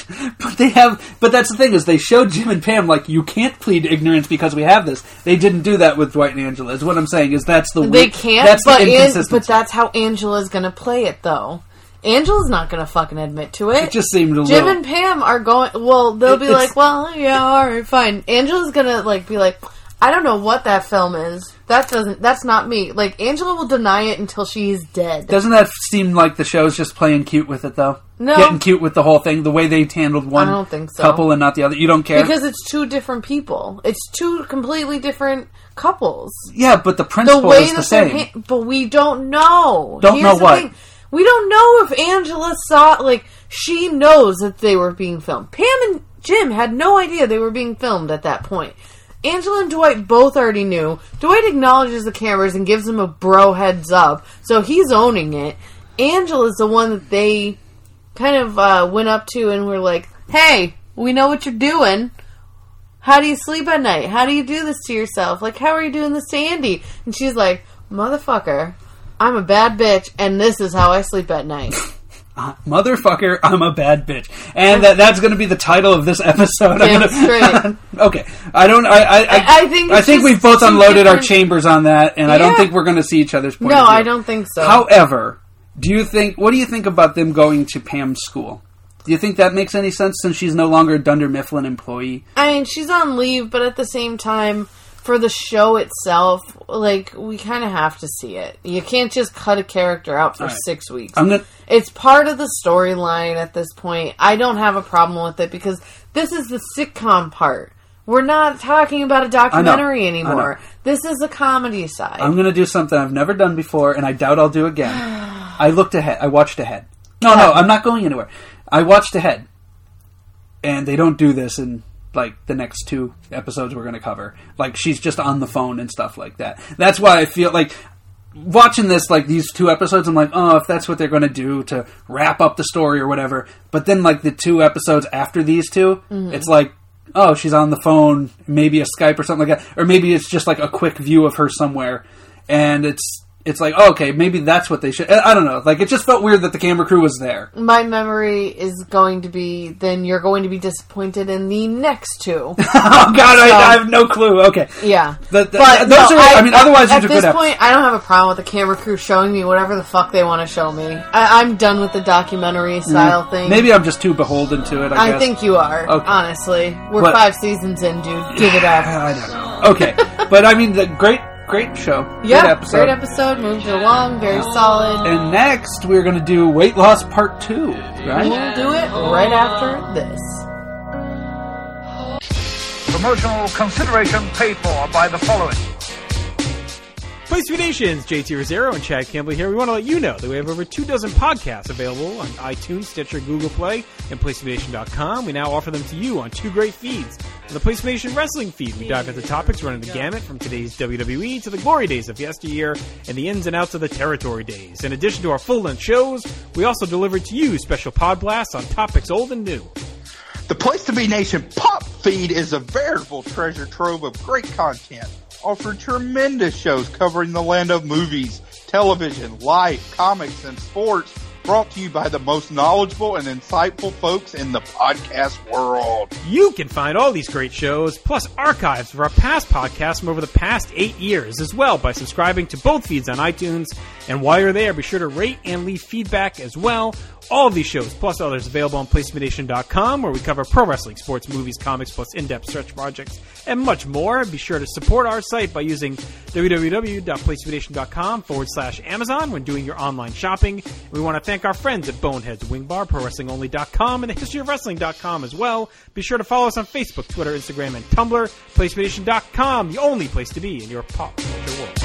But that's the thing, is they showed Jim and Pam, like, you can't plead ignorance because we have this. They didn't do that with Dwight and Angela, is what I'm saying, is that's the... They can't, that's the inconsistency. But that's how Angela's going to play it, though. Angela's not going to fucking admit to it. It just seemed a little... Jim and Pam are going... Well, they'll be like, well, yeah, alright, fine. Angela's going to, like, be like, I don't know what that film is. That's not me. Like, Angela will deny it until she's dead. Doesn't that seem like the show's just playing cute with it, though? No. Getting cute with the whole thing, the way they handled one I don't think so. couple and not the other. You don't care? Because it's two different people. It's two completely different couples. Yeah, but the principle is the same. But we don't know. Don't know what? Thing. We don't know if Angela saw... Like, she knows that they were being filmed. Pam and Jim had no idea they were being filmed at that point. Angela and Dwight both already knew. Dwight acknowledges the cameras and gives him a bro heads up, so he's owning it. Angela's the one that they kind of went up to and were like, hey, we know what you're doing. How do you sleep at night? How do you do this to yourself? Like, how are you doing this to Andy? And she's like, motherfucker, I'm a bad bitch, and this is how I sleep at night. Motherfucker, I'm a bad bitch. And that's going to be the title of this episode. Damn straight. Okay. I think we've both unloaded our chambers on that, and I don't think we're going to see each other's point of view. No, I don't think so. However, what do you think about them going to Pam's school? Do you think that makes any sense since she's no longer a Dunder Mifflin employee? I mean, she's on leave, but at the same time, for the show itself, like, we kind of have to see it. You can't just cut a character out for 6 weeks. It's part of the storyline at this point. I don't have a problem with it because this is the sitcom part. We're not talking about a documentary anymore. This is a comedy side. I'm going to do something I've never done before, and I doubt I'll do again. I looked ahead. I watched ahead. No, I'm not going anywhere. I watched ahead. And they don't do this in, like, the next 2 episodes we're going to cover. Like, she's just on the phone and stuff like that. That's why I feel like, watching this, like, these 2 episodes, I'm like, oh, if that's what they're going to do to wrap up the story or whatever. But then, like, the 2 episodes after these 2, it's like, oh, she's on the phone, maybe a Skype or something like that. Or maybe it's just, like, a quick view of her somewhere. And it's like, oh, okay, maybe that's what they should... I don't know. Like, it just felt weird that the camera crew was there. My memory is going to be, then you're going to be disappointed in the next 2. Oh, God, I have no clue. Okay. Yeah. Otherwise, these are good. At this point, I don't have a problem with the camera crew showing me whatever the fuck they want to show me. I'm done with the documentary style thing. Maybe I'm just too beholden to it, I guess. I think you are, honestly. We're 5 seasons in, dude. Give it up. I don't know. Okay. But, I mean, the great show. Yeah, great episode. Moved along. Very solid. And next, we're going to do Weight Loss Part 2, right? We'll do it right after this. Promotional consideration paid for by the following. Place to Be Nations, JT Rosero and Chad Campbell here. We want to let you know that we have over 24 podcasts available on iTunes, Stitcher, Google Play, and PlaceToBeNation.com. We now offer them to you on 2 great feeds. On the Place to Be Nation Wrestling feed, we dive into topics running the gamut from today's WWE to the glory days of yesteryear and the ins and outs of the territory days. In addition to our full-length shows, we also deliver to you special pod blasts on topics old and new. The Place to Be Nation Pop feed is a veritable treasure trove of great content. Offer tremendous shows covering the land of movies, television, life, comics, and sports, brought to you by the most knowledgeable and insightful folks in the podcast world. You can find all these great shows, plus archives of our past podcasts from over the past 8 years as well by subscribing to both feeds on iTunes. And while you're there, be sure to rate and leave feedback as well. All of these shows, plus others, available on PlaceToBeNation.com, where we cover pro wrestling, sports, movies, comics, plus in-depth search projects, and much more. Be sure to support our site by using www.PlaceToBeNation.com/Amazon when doing your online shopping. And we want to thank our friends at Boneheads, Wing Bar, ProWrestlingOnly.com, and TheHistoryOfWrestling.com as well. Be sure to follow us on Facebook, Twitter, Instagram, and Tumblr. PlaceToBeNation.com, the only place to be in your pop culture world.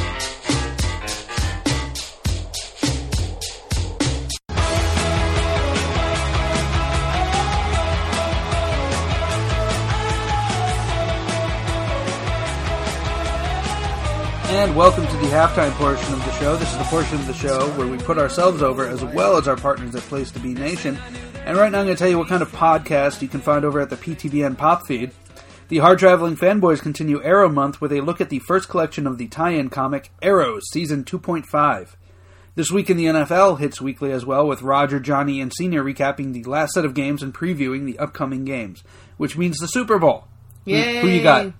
And welcome to the halftime portion of the show. This is the portion of the show where we put ourselves over as well as our partners at Place to Be Nation. And right now I'm going to tell you what kind of podcast you can find over at the PTBN Pop feed. The hard-traveling fanboys continue Arrow Month with a look at the first collection of the tie-in comic, Arrows, Season 2.5. This Week in the NFL hits weekly as well, with Roger, Johnny, and Senior recapping the last set of games and previewing the upcoming games, which means the Super Bowl. Yay! Who you got?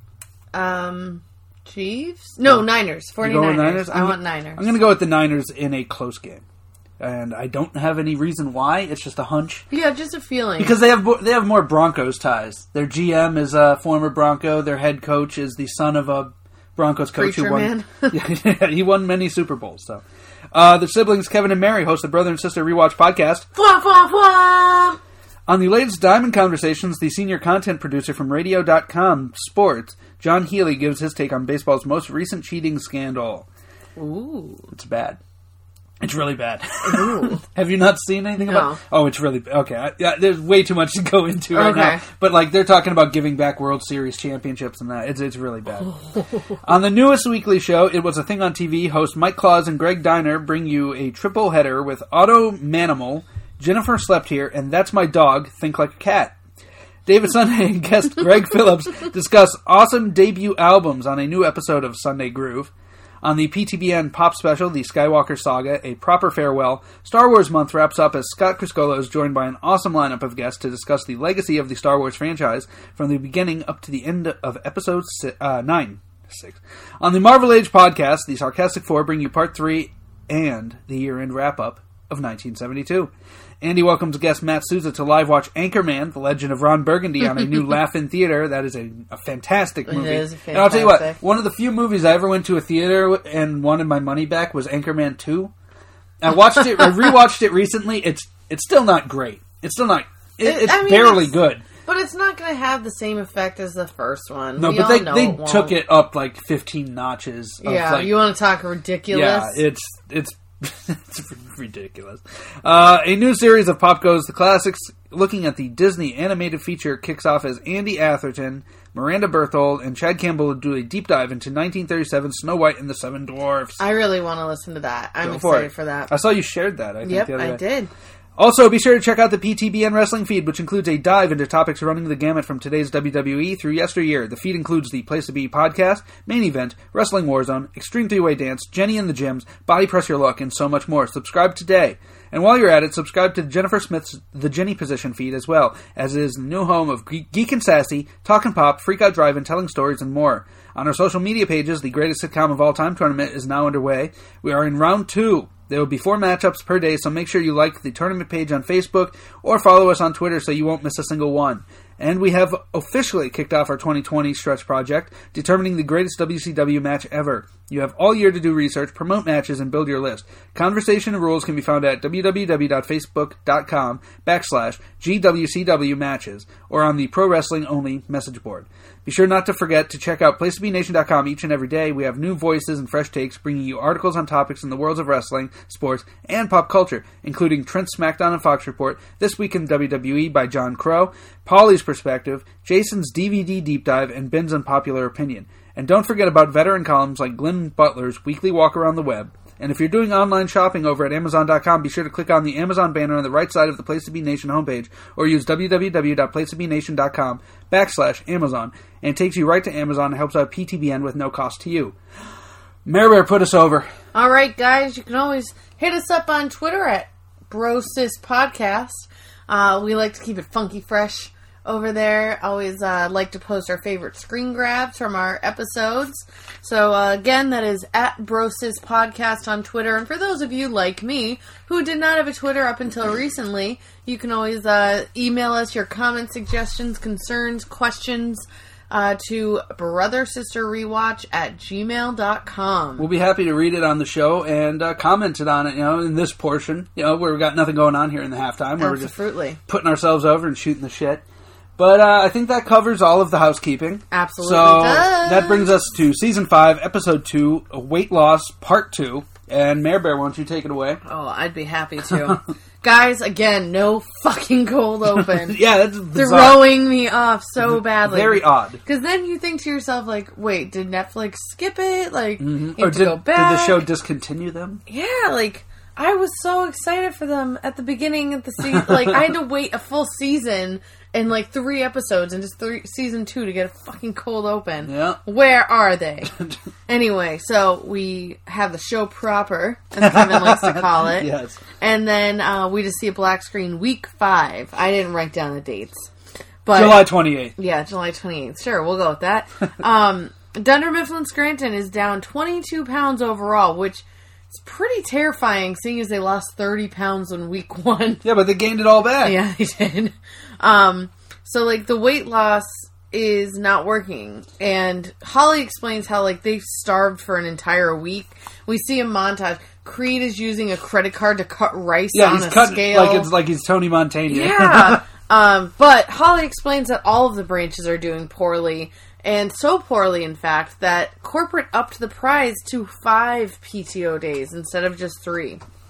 Chiefs? No, Niners. 49ers. Niners? I want Niners. I'm going to go with the Niners in a close game. And I don't have any reason why. It's just a hunch. Yeah, just a feeling. Because they have more Broncos ties. Their GM is a former Bronco. Their head coach is the son of a Broncos coach who won. He won many Super Bowls. So, the siblings Kevin and Mary host the Brother and Sister Rewatch podcast. Fwah, fwah, fwah. On the latest Diamond Conversations, the senior content producer from Radio.com Sports, John Healy, gives his take on baseball's most recent cheating scandal. Ooh. It's bad. It's really bad. Ooh. Have you not seen anything about it? Oh, it's really bad. Okay. There's way too much to go into right now. But, like, they're talking about giving back World Series championships and that. It's really bad. On the newest weekly show, It Was a Thing on TV, hosts Mike Claus and Greg Diner bring you a triple header with Otto Manimal, Jennifer Slept Here, and That's My Dog, Think Like a Cat. David Sunday and guest Greg Phillips discuss awesome debut albums on a new episode of Sunday Groove. On the PTBN Pop Special, The Skywalker Saga, A Proper Farewell, Star Wars Month wraps up as Scott Criscolo is joined by an awesome lineup of guests to discuss the legacy of the Star Wars franchise from the beginning up to the end of Episode 9. 6. On the Marvel Age podcast, the Sarcastic Four bring you Part 3 and the year-end wrap-up of 1972. Andy welcomes guest Matt Souza to live watch Anchorman, The Legend of Ron Burgundy on a new Laugh-In theater. That is a fantastic movie. It is fantastic. And I'll tell you what, one of the few movies I ever went to a theater and wanted my money back was Anchorman 2. I rewatched it recently. It's still not great. It's still not. It's barely good. But it's not going to have the same effect as the first one. No, but they took it up like 15 notches. Yeah, you want to talk ridiculous? Yeah, it's ridiculous. A new series of Pop Goes the Classics, looking at the Disney animated feature, kicks off as Andy Atherton, Miranda Berthold, and Chad Campbell do a deep dive into 1937 Snow White and the Seven Dwarfs. I really want to listen to that. I'm excited for that. I saw you shared that, I think, the other day. I did. Also, be sure to check out the PTBN Wrestling feed, which includes a dive into topics running the gamut from today's WWE through yesteryear. The feed includes the Place to Be podcast, Main Event, Wrestling Warzone, Extreme 3-Way Dance, Jenny and the Gyms, Body Press Your Luck, and so much more. Subscribe today. And while you're at it, subscribe to Jennifer Smith's The Jenny Position feed as well, as it is the new home of Geek and Sassy, Talkin' Pop, Freak Out Drive, and Telling Stories, and more. On our social media pages, the Greatest Sitcom of All Time tournament is now underway. We are in round 2. There will be 4 matchups per day, so make sure you like the tournament page on Facebook or follow us on Twitter so you won't miss a single one. And we have officially kicked off our 2020 stretch project, determining the greatest WCW match ever. You have all year to do research, promote matches, and build your list. Conversation and rules can be found at www.facebook.com/GWCW matches or on the Pro Wrestling Only message board. Be sure not to forget to check out PlaceToBeNation.com each and every day. We have new voices and fresh takes, bringing you articles on topics in the worlds of wrestling, sports, and pop culture, including Trent's SmackDown and Fox Report, This Week in WWE by John Crow, Paulie's Perspective, Jason's DVD Deep Dive, and Ben's Unpopular Opinion. And don't forget about veteran columns like Glenn Butler's Weekly Walk Around the Web. And if you're doing online shopping over at Amazon.com, be sure to click on the Amazon banner on the right side of the Place to Be Nation homepage, or use www.placetobenation.com/Amazon, and it takes you right to Amazon and helps out PTBN with no cost to you. Mary Bear, put us over. All right, guys, you can always hit us up on Twitter at BroSisPodcast. We like to keep it funky fresh over there. Always like to post our favorite screen grabs from our episodes. So again, that is at Brosis Podcast on Twitter. And for those of you like me who did not have a Twitter up until recently, you can always email us your comments, suggestions, concerns, questions to brothersisterrewatch@gmail.com. We'll be happy to read it on the show and comment it on it, in this portion, where we've got nothing going on here in the halftime, where we're just putting ourselves over and shooting the shit. But I think that covers all of the housekeeping. Absolutely so does. That brings us to Season 5, Episode 2, Weight Loss, Part 2. And Mare Bear, why don't you take it away? Oh, I'd be happy to. Guys, again, no fucking cold open. Yeah, that's bizarre. Throwing me off so badly. Very odd. Because then you think to yourself, like, wait, did Netflix skip it? Like, you or have to go back? Did the show discontinue them? Yeah, like, I was so excited for them at the beginning of the season. Like, I had to wait a full season and, like, 3 episodes and just season 2 to get a fucking cold open. Yeah. Where are they? Anyway, so we have the show proper, as Kevin likes to call it. Yes. And then we just see a black screen week 5. I didn't write down the dates. But July 28th. Yeah, July 28th. Sure, we'll go with that. Dunder Mifflin Scranton is down 22 pounds overall, which is pretty terrifying, seeing as they lost 30 pounds in week 1. Yeah, but they gained it all back. Yeah, they did. So, like, the weight loss is not working. And Holly explains how, like, they've starved for an entire week. We see a montage. Creed is using a credit card to cut rice on a scale. Like he's Tony Montana. Yeah. But Holly explains that all of the branches are doing poorly. And so poorly, in fact, that corporate upped the prize to 5 PTO days instead of just 3.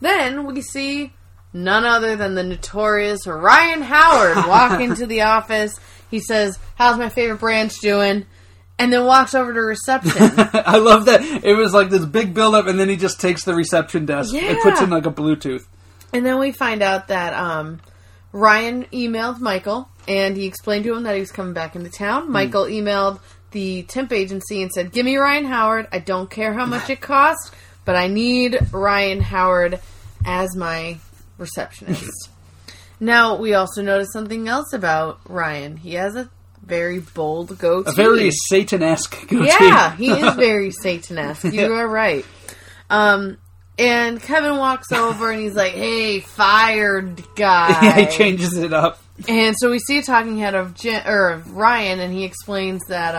Then we see none other than the notorious Ryan Howard walk into the office. He says, "How's my favorite branch doing?" And then walks over to reception. I love that. It was like this big build-up, and then he just takes the reception desk and puts in like a Bluetooth. And then we find out that Ryan emailed Michael, and he explained to him that he was coming back into town. Michael emailed the temp agency and said, "Give me Ryan Howard. I don't care how much it costs, but I need Ryan Howard as my receptionist." Now, we also noticed something else about Ryan. He has a very bold goatee. A very Satan-esque goatee. Yeah, he is very Satan-esque. You are right. And Kevin walks over and he's like, "Hey, fired guy." Yeah, he changes it up. And so we see a talking head of Ryan, and he explains that,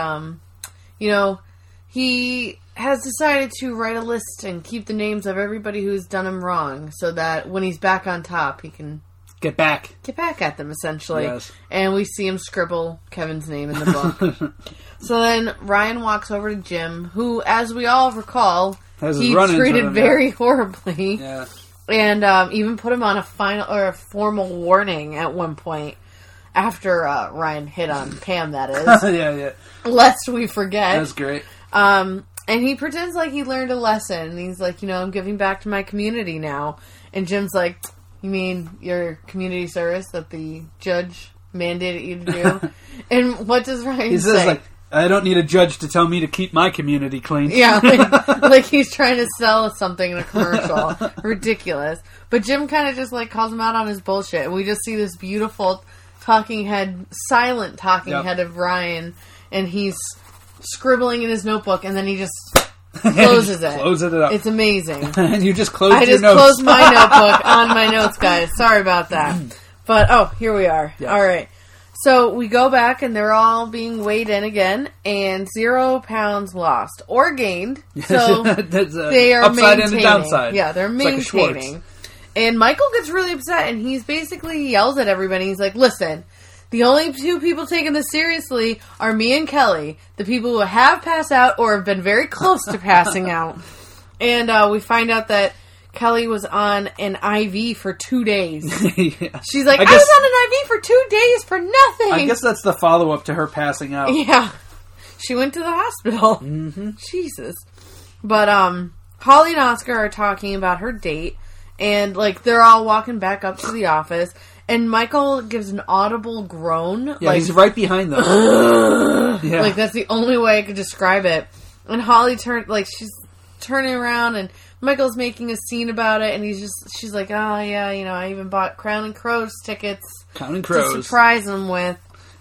he has decided to write a list and keep the names of everybody who's done him wrong, so that when he's back on top, he can get back at them, essentially. Yes. And we see him scribble Kevin's name in the book. So then Ryan walks over to Jim, who, as we all recall, he treated very horribly. Yeah. And even put him on a formal warning at one point after Ryan hit on Pam, that is. Yeah. Lest we forget. That's great. And he pretends like he learned a lesson. And he's like, I'm giving back to my community now. And Jim's like, "You mean your community service that the judge mandated you to do?" And what does Ryan say? He says, like, "I don't need a judge to tell me to keep my community clean." Yeah, like he's trying to sell something in a commercial. Ridiculous. But Jim kind of just like calls him out on his bullshit. And we just see this beautiful silent talking head of Ryan. And he's scribbling in his notebook. And then he just closes it. Closes it up. It's amazing. And you just closed your notes. I just closed my notebook on my notes, guys. Sorry about that. But, here we are. Yes. All right. So we go back, and they're all being weighed in again, and 0 pounds lost or gained. So they are upside maintaining. and downside. Yeah, they're maintaining. Like and Michael gets really upset, and he's basically yells at everybody. He's like, "Listen, the only two people taking this seriously are me and Kelly, the people who have passed out or have been very close to passing out." And we find out that Kelly was on an IV for 2 days. Yeah. She's like, I was on an IV for 2 days for nothing. I guess that's the follow-up to her passing out. Yeah. She went to the hospital. Mm-hmm. Jesus. But Holly and Oscar are talking about her date, and like they're all walking back up to the office, and Michael gives an audible groan. Yeah, he's right behind them. Yeah. Like that's the only way I could describe it. And Holly she's turning around, and Michael's making a scene about it, and she's like, "Oh yeah, I even bought Crown and Crows tickets to surprise him with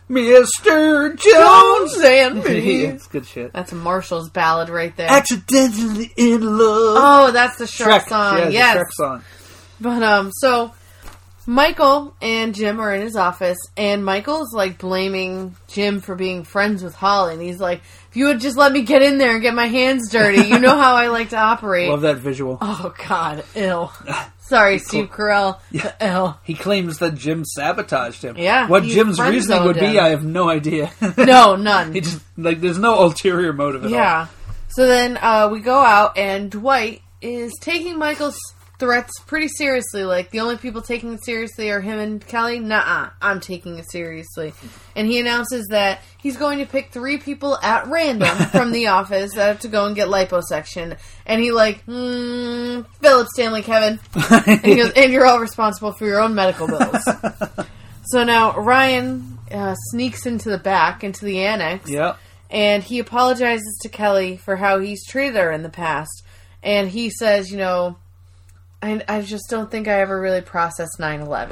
Mr. Jones and me." Yeah, it's good shit. That's a Marshall's ballad right there. Accidentally in Love. Oh, that's the Shrek song. Yeah, yes, the Shrek song. But so Michael and Jim are in his office, and Michael's like blaming Jim for being friends with Holly, and he's like, "If you would just let me get in there and get my hands dirty, you know how I like to operate." Love that visual. Oh God, ill. Sorry, Steve Carell. Yeah. Ill. He claims that Jim sabotaged him. Yeah. What Jim's reasoning would be, I have no idea. No, none. He just there's no ulterior motive at all. Yeah. So then we go out, and Dwight is taking Michael's threats pretty seriously. Like, the only people taking it seriously are him and Kelly. Nuh-uh, I'm taking it seriously. And he announces that he's going to pick 3 people at random from the office that have to go and get liposuction. And he Philip Stanley, Kevin. And he goes, "And you're all responsible for your own medical bills." So now Ryan sneaks into the annex. Yep. And he apologizes to Kelly for how he's treated her in the past. And he says, I just don't think I ever really processed 9/11.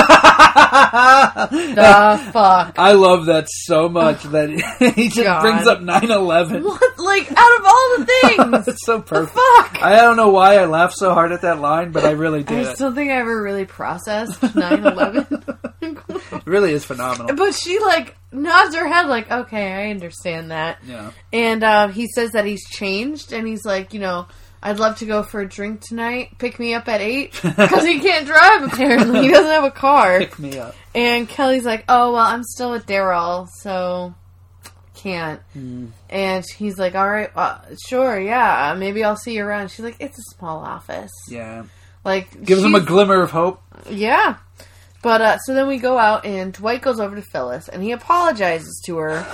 The fuck? I love that so much that he just brings up 9/11. What? Like, out of all the things! It's so perfect. The fuck? I don't know why I laughed so hard at that line, but I really did. I just don't think I ever really processed 9/11. It really is phenomenal. But she, nods her head like, okay, I understand that. Yeah. And he says that he's changed, and he's like, I'd love to go for a drink tonight. Pick me up at 8. Because he can't drive, apparently. He doesn't have a car. Pick me up. And Kelly's like, "Oh, well, I'm still with Daryl, so can't." And he's like, "All right, sure, yeah. Maybe I'll see you around." She's like, "It's a small office." Yeah. Like, gives him a glimmer of hope. Yeah. But, so then we go out, and Dwight goes over to Phyllis, and he apologizes to her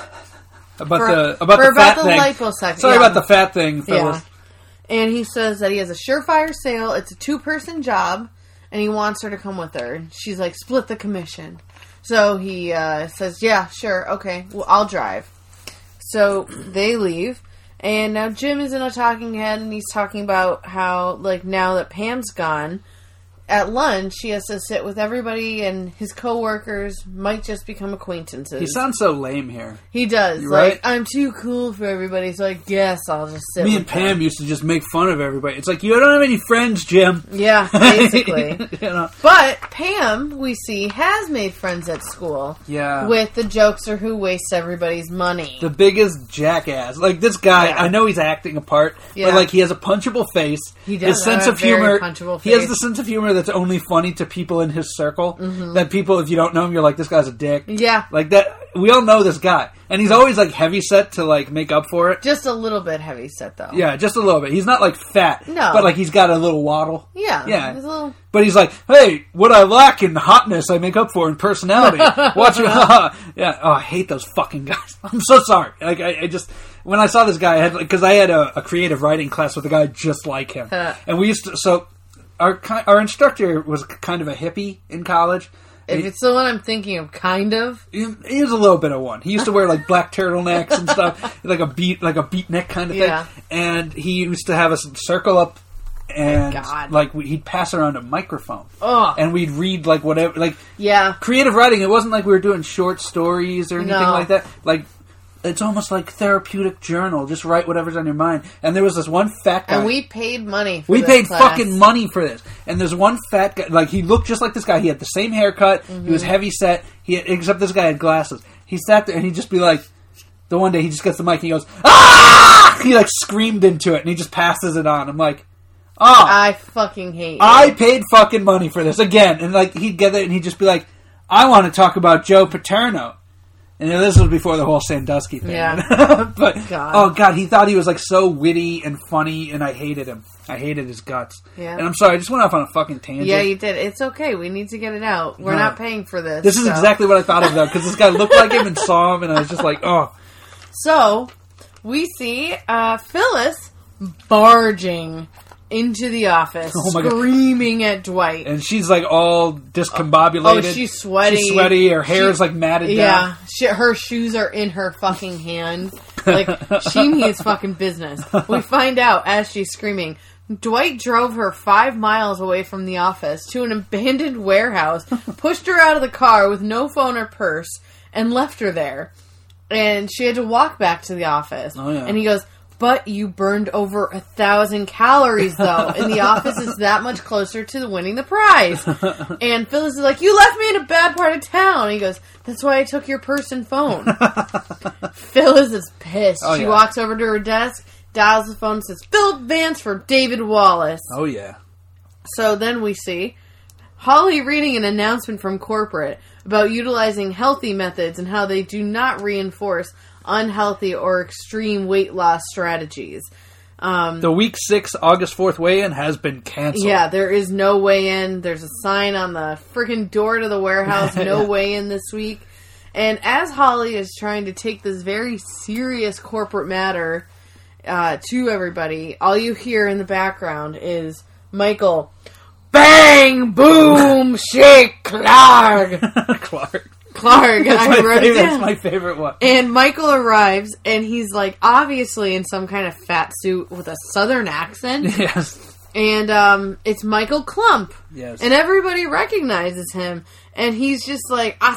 about the fat thing. liposuction. Sorry about the fat thing, Phyllis. Yeah. And he says that he has a surefire sale. It's a 2-person job, and he wants her to come with her. And she's like, split the commission. So he says, yeah, sure, okay, well, I'll drive. So they leave, and now Jim is in a talking head, and he's talking about how, like, now that Pam's gone, at lunch, he has to sit with everybody, and his coworkers might just become acquaintances. He sounds so lame here. He does. You're like, right. I'm too cool for everybody, so I guess I'll just sit Me with and Pam them. used to just make fun of everybody. It's like, you don't have any friends, Jim. Yeah, basically. You know? But Pam, we see, has made friends at school. Yeah. With the jokester who wastes everybody's money. The biggest jackass. Like, this guy, Yeah. I know he's acting a part, Yeah. but, like, he has a punchable face. He does His sense have of a very humor. punchable He has face. the sense of humor that's only funny to people in his circle. Mm-hmm. That people, if you don't know him, you're like, this guy's a dick. Yeah. Like, that. We all know this guy. And he's always, like, heavy set to, like, make up for it. Just a little bit heavy set, though. Yeah, just a little bit. He's not, like, fat. No. But, like, he's got a little waddle. Yeah. Yeah. He's a little... But he's like, hey, what I lack in hotness, I make up for in personality. Watch you. Yeah. Oh, I hate those fucking guys. I'm so sorry. Like, I just, when I saw this guy, I had, because I had a creative writing class with a guy just like him. And we used to, so our instructor was kind of a hippie in college. If it's the one I'm thinking of, kind of. He was a little bit of one. He used to wear like black turtlenecks and stuff, like a beatnik kind of Yeah. thing. And he used to have us circle up, and God. like he'd pass around a microphone, Ugh. and we'd read like whatever, like Yeah. creative writing. It wasn't like we were doing short stories or anything No. like that. Like, it's almost like therapeutic journal. Just write whatever's on your mind. And there was this one fat guy. And we paid money for We this paid class. fucking money for this. And there's one fat guy, like, he looked just like this guy. He had the same haircut. He was heavy set. Except this guy had glasses. He sat there and he'd just be like, the one day he just gets the mic and he goes, ah! He like screamed into it and he just passes it on. I'm like, oh. I fucking hate you. I paid fucking money for this again. And like, he'd get it and he'd just be like, I want to talk about Joe Paterno. And this was before the whole Sandusky thing. Yeah. But, God. oh God, he thought he was like so witty and funny, and I hated him. I hated his guts. Yeah. And I'm sorry, I just went off on a fucking tangent. Yeah, you did. It's okay. We need to get it out. We're No. not paying for this. This is so. exactly what I thought of, though, because this guy looked like him and saw him, and I was just like, oh. So, we see Phyllis barging into the office, Oh my God. screaming at Dwight. And she's like all discombobulated. Oh, she's sweaty. She's sweaty. Her hair is like matted down. Yeah, her shoes are in her fucking hand. Like, she means fucking business. We find out as she's screaming, Dwight drove her 5 miles away from the office to an abandoned warehouse, pushed her out of the car with no phone or purse, and left her there. And she had to walk back to the office. Oh, yeah. And he goes, but you burned over 1,000 calories, though, and the office is that much closer to winning the prize. And Phyllis is like, you left me in a bad part of town. And he goes, that's why I took your purse and phone. Phyllis is pissed. Oh, She yeah. walks over to her desk, dials the phone, and says, Philip Vance for David Wallace. Oh, yeah. So then we see Holly reading an announcement from corporate about utilizing healthy methods and how they do not reinforce unhealthy or extreme weight loss strategies. The week 6, August 4th weigh-in has been canceled. Yeah, there is no weigh-in. There's a sign on the freaking door to the warehouse, no weigh-in this week. And as Holly is trying to take this very serious corporate matter to everybody, all you hear in the background is Michael, bang, boom, shake, Clark. Clark. I wrote it That's down. my favorite one. And Michael arrives, and he's like obviously in some kind of fat suit with a southern accent. Yes. And it's Michael Klump. Yes. And everybody recognizes him. And he's just like, I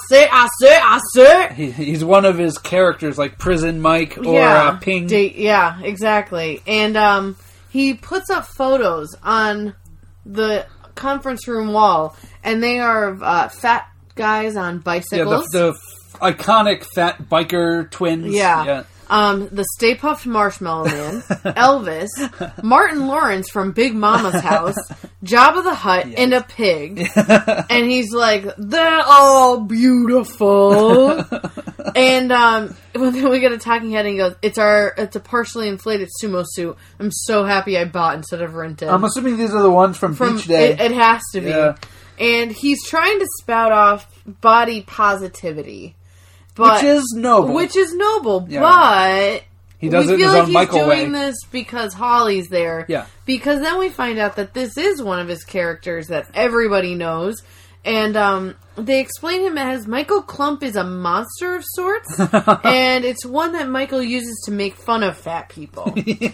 say. He's one of his characters, like Prison Mike or Ping. Yeah, exactly. And he puts up photos on the conference room wall. And they are fat guys on bicycles. Yeah, the iconic fat biker twins. Yeah. the Stay Puft Marshmallow Man, Elvis, Martin Lawrence from Big Mama's House, Jabba the Hutt, and a pig. And he's like, they're all beautiful. And then we get a talking head and he goes, it's a partially inflated sumo suit. I'm so happy I bought instead of rented. I'm assuming these are the ones from Beach Day. It has to be. Yeah. And he's trying to spout off body positivity. But, which is noble. Yeah. But he does it in his own Michael way. He's doing this because Holly's there. Yeah. Because then we find out that this is one of his characters that everybody knows. And they explain him as Michael Klump is a monster of sorts. And it's one that Michael uses to make fun of fat people.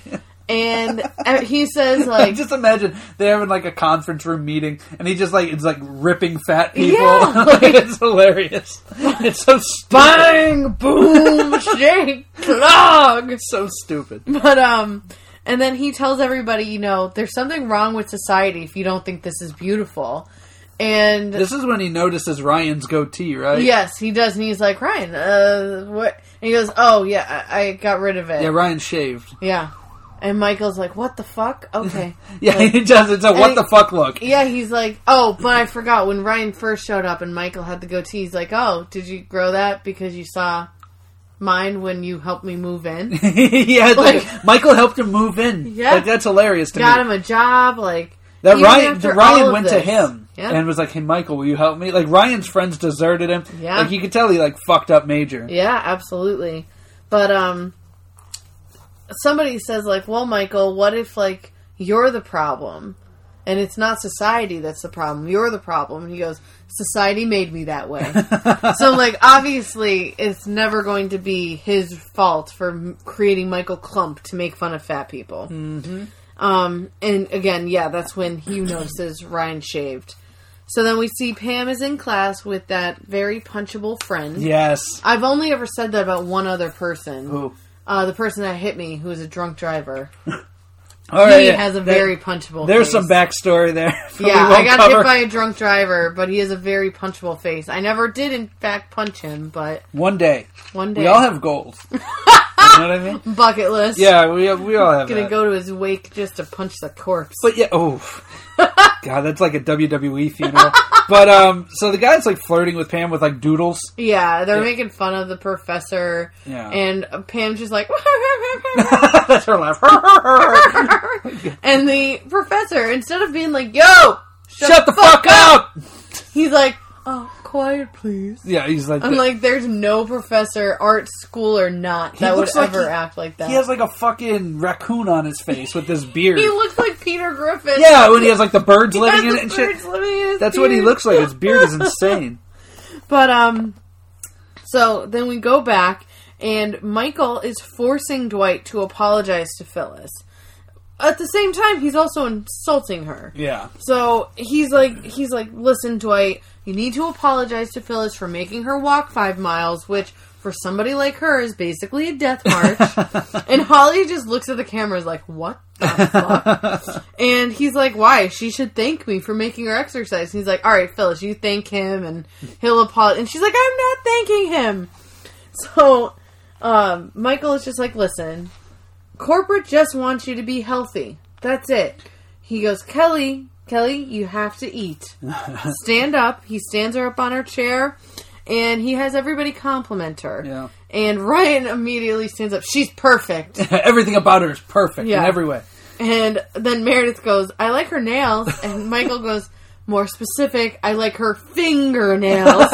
And he says, like... just imagine they're having, like, a conference room meeting, and he just, like, it's, like, ripping fat people. Yeah, like, it's hilarious. It's so stupid. Bang, boom, shake, clog. So stupid. But, and then he tells everybody, there's something wrong with society if you don't think this is beautiful. And... this is when he notices Ryan's goatee, right? Yes, he does, and he's like, Ryan, what? And he goes, oh, yeah, I got rid of it. Yeah, Ryan shaved. Yeah. And Michael's like, what the fuck? Okay. Yeah, like, he does. It's a what the fuck look. Yeah, he's like, oh, but I forgot. When Ryan first showed up and Michael had the goatee, he's like, oh, did you grow that because you saw mine when you helped me move in? Yeah, like, Michael helped him move in. Yeah. Like, that's hilarious to me. Got him a job, like... that Ryan went to him and was like, hey, Michael, will you help me? Like, Ryan's friends deserted him. Yeah. Like, you could tell he, like, fucked up major. Yeah, absolutely. But, somebody says, like, well, Michael, what if, like, you're the problem? And it's not society that's the problem. You're the problem. And he goes, society made me that way. So, like, obviously, it's never going to be his fault for creating Michael Klump to make fun of fat people. Mm-hmm. And again, yeah, that's when he notices Ryan shaved. So then we see Pam is in class with that very punchable friend. Yes. I've only ever said that about one other person. Who? The person that hit me, who is a drunk driver. He has a very punchable there's face. Some backstory there. Yeah, I got hit by a drunk driver, but he has a very punchable face. I never did, in fact, punch him, but... One day. We all have goals. You know what I mean? Bucket list. Yeah, we all have Gonna go to his wake just to punch the corpse. But yeah, God, that's like a WWE funeral. But, so the guy's, like, flirting with Pam with, like, doodles. Yeah, they're making fun of the professor. Yeah. And Pam's just like... That's her laugh. And the professor, instead of being like, yo! Shut the fuck up! He's like, oh, quiet, please. Yeah, he's like... I'm like, there's no professor, art school or not, that would ever act like that. He has, like, a fucking raccoon on his face with this beard. He looks like Peter Griffin. Yeah, when he has, like, the birds living in it and shit. That's what he looks like. His beard is insane. But, so then we go back, and Michael is forcing Dwight to apologize to Phyllis. At the same time, he's also insulting her. Yeah. So he's like, listen, Dwight, you need to apologize to Phyllis for making her walk 5 miles, which for somebody like her is basically a death march. And Holly just looks at the camera and is like, what the fuck? And he's like, why? She should thank me for making her exercise. And he's like, all right, Phyllis, you thank him and he'll apologize. And she's like, I'm not thanking him. So Michael is just like, listen, corporate just wants you to be healthy. That's it. He goes, Kelly, you have to eat. Stand up. He stands her up on her chair, and he has everybody compliment her. Yeah. And Ryan immediately stands up. She's perfect. Everything about her is perfect in every way. And then Meredith goes, I like her nails. And Michael goes, more specific, I like her fingernails.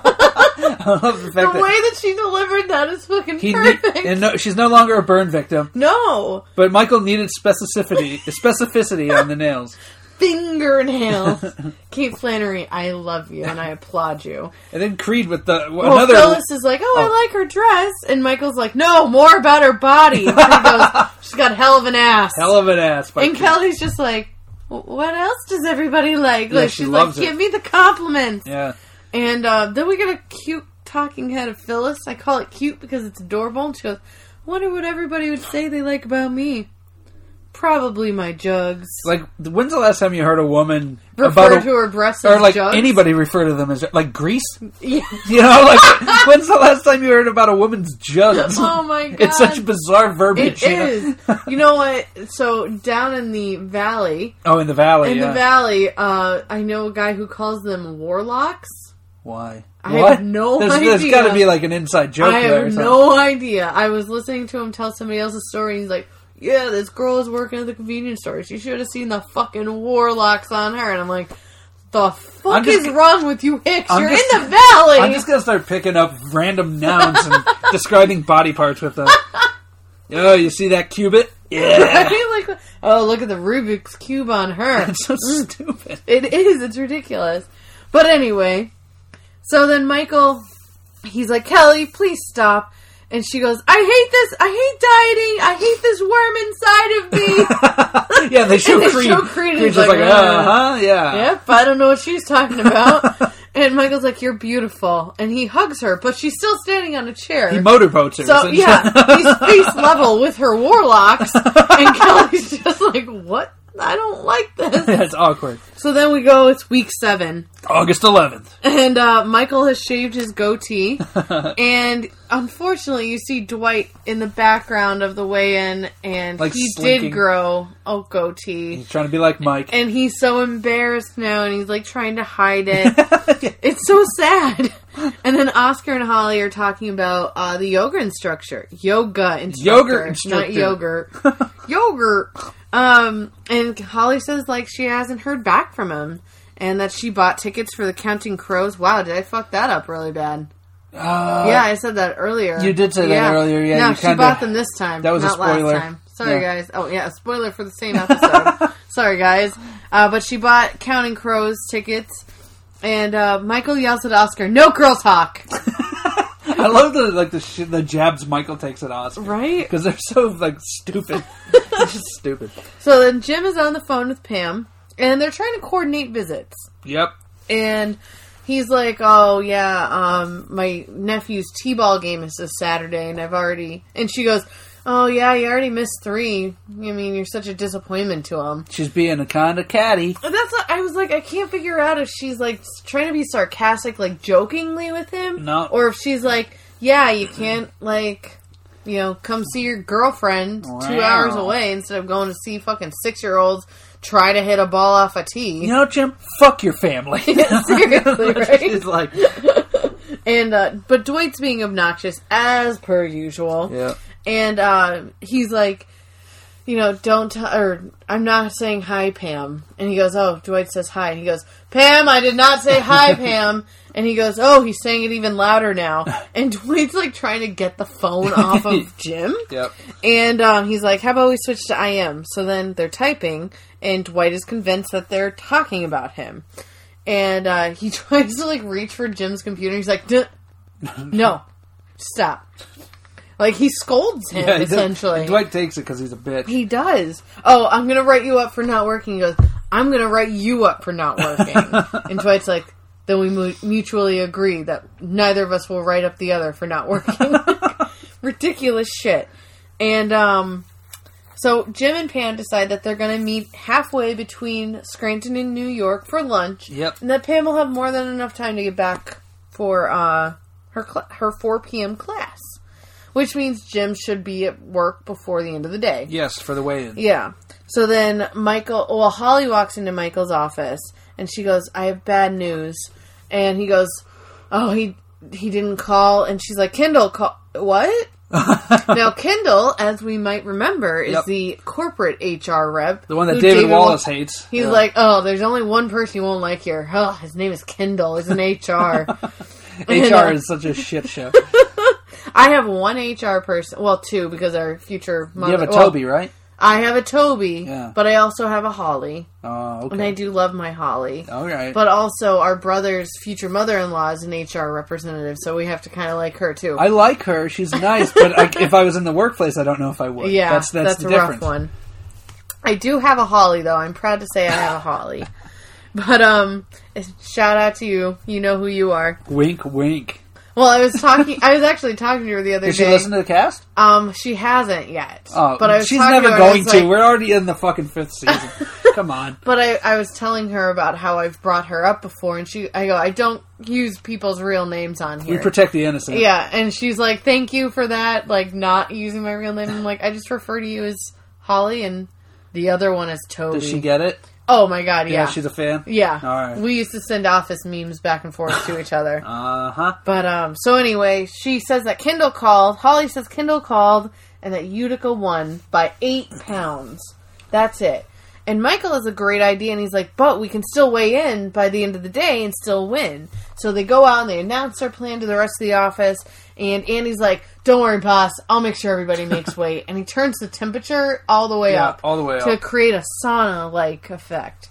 I love the fact way that she delivered that is fucking perfect. And she's no longer a burn victim. No. But Michael needed specificity on the nails. Fingernails. Kate Flannery, I love you and I applaud you. And then Creed with another... Phyllis is like, I like her dress. And Michael's like, no, more about her body. And he goes, she's got hell of an ass. Hell of an ass. And Kelly's just like, what else does everybody like? Yeah, she's like, give me the compliments. Yeah. And then we get a cute talking head of Phyllis. I call it cute because it's adorable. And she goes, I wonder what everybody would say they like about me. Probably my jugs. Like, when's the last time you heard a woman Refer to her breasts or as like jugs? anybody refer to them as like grease? Yeah. You know, like when's the last time you heard about a woman's jugs? Oh my god. It's such bizarre verbiage. It is. You know what? So down in the valley. Oh, in the valley. In the valley, I know a guy who calls them warlocks. Why? I have no idea. There's got to be like an inside joke I there. have no idea. I was listening to him tell somebody else's story, and he's like, yeah, this girl is working at the convenience store. She should have seen the fucking warlocks on her. And I'm like, the fuck is wrong with you hicks? You're in the valley! I'm just going to start picking up random nouns and describing body parts with them. Oh, you see that cubit? Yeah. Right? Like, oh, look at the Rubik's Cube on her. It's so stupid. It is. It's ridiculous. But anyway, so then Michael, he's like, Kelly, please stop. And she goes, I hate this. I hate dieting. I hate this worm inside of me. Yeah, they show and Creed. Show Creed. Creed's just like, yeah. Yep, I don't know what she's talking about. And Michael's like, you're beautiful. And he hugs her, but she's still standing on a chair. He motorboats her. So, yeah, he's face level with her warlocks. And Kelly's just like, what? I don't like this. That's awkward. So then we go, it's week 7. August 11th. And Michael has shaved his goatee. And unfortunately, you see Dwight in the background of the weigh-in, and like he slinking. did grow a goatee. He's trying to be like Mike. And he's so embarrassed now, and he's like trying to hide it. It's so sad. And then Oscar and Holly are talking about the yoga instructor. Yogurt instructor. Not yogurt. Yogurt. And Holly says, like, she hasn't heard back from him. And that she bought tickets for the Counting Crows. Wow, did I fuck that up really bad? Yeah, I said that earlier. You did say that earlier, yeah. No, you she bought them this time. That was not a spoiler. Last time. Sorry, guys. Oh, yeah, a spoiler for the same episode. Sorry, guys. But she bought Counting Crows tickets. And Michael yells at Oscar, no girl talk! I love the jabs Michael takes at Oscar. Right? Because they're so, like, stupid. It's just stupid. So then Jim is on the phone with Pam, and they're trying to coordinate visits. Yep. And he's like, oh, yeah, my nephew's t-ball game is this Saturday, and And she goes, oh, yeah, you already missed 3. I mean, you're such a disappointment to him. She's being a kind of catty. And that's what I was like, I can't figure out if she's, like, trying to be sarcastic, like, jokingly with him. No. Or if she's like, yeah, you can't, like, you know, come see your girlfriend 2 hours away instead of going to see fucking 6-year-olds try to hit a ball off a tee. You know, Jim, fuck your family. Seriously, right? She's like... And, but Dwight's being obnoxious, as per usual. Yeah. And, he's like, you know, I'm not saying hi, Pam. And he goes, oh, Dwight says hi. And he goes, Pam, I did not say hi, Pam. And he goes, oh, he's saying it even louder now. And Dwight's like trying to get the phone off of Jim. Yep. And he's like, how about we switch to IM? So then they're typing, and Dwight is convinced that they're talking about him. And he tries to like reach for Jim's computer. He's like, no, stop. Like, he scolds him, essentially. Dwight takes it because he's a bitch. He does. Oh, I'm going to write you up for not working. He goes, I'm going to write you up for not working. And Dwight's like, then we mutually agree that neither of us will write up the other for not working. Ridiculous shit. And, so Jim and Pam decide that they're going to meet halfway between Scranton and New York for lunch. Yep. And that Pam will have more than enough time to get back for, her 4 p.m. class. Which means Jim should be at work before the end of the day. Yes, for the weigh-in. Yeah. So then Holly walks into Michael's office, and she goes, I have bad news. And he goes, oh, he didn't call. And she's like, Kendall, call. What? Now, Kendall, as we might remember, is the corporate HR rep. The one that David Wallace hates. He's like, oh, there's only one person you won't like here. Oh, his name is Kendall. He's an HR. HR is such a shit show. I have one HR person. Well, 2, because our future mother... You have a Toby, right? I have a Toby, yeah. But I also have a Holly. Oh, okay. And I do love my Holly. All right. But also, our brother's future mother-in-law is an HR representative, so we have to kind of like her, too. I like her. She's nice, but if I was in the workplace, I don't know if I would. Yeah, that's the a difference. Rough one. I do have a Holly, though. I'm proud to say I have a Holly. But, shout out to you. You know who you are. Wink, wink. Well, I was actually talking to her the other day. Did she listen to the cast? She hasn't yet. Oh, but I was she's talking never to her, going to. like, We're already in the fucking 5th season. Come on. But I was telling her about how I've brought her up before, and I go, I don't use people's real names on here. We protect the innocent. Yeah, and she's like, thank you for that, like, not using my real name. I'm like, I just refer to you as Holly, and the other one is Toby. Does she get it? Oh my god, yeah. She's a fan? Yeah. All right. We used to send office memes back and forth to each other. Uh-huh. But, so anyway, she says that Kendall called, Holly says Kendall called, and that Utica won by 8 pounds. That's it. And Michael has a great idea, and he's like, but we can still weigh in by the end of the day and still win. So they go out and they announce their plan to the rest of the office, and Andy's like, don't worry, boss, I'll make sure everybody makes weight. And he turns the temperature all the way up. all the way to up. create a sauna-like effect.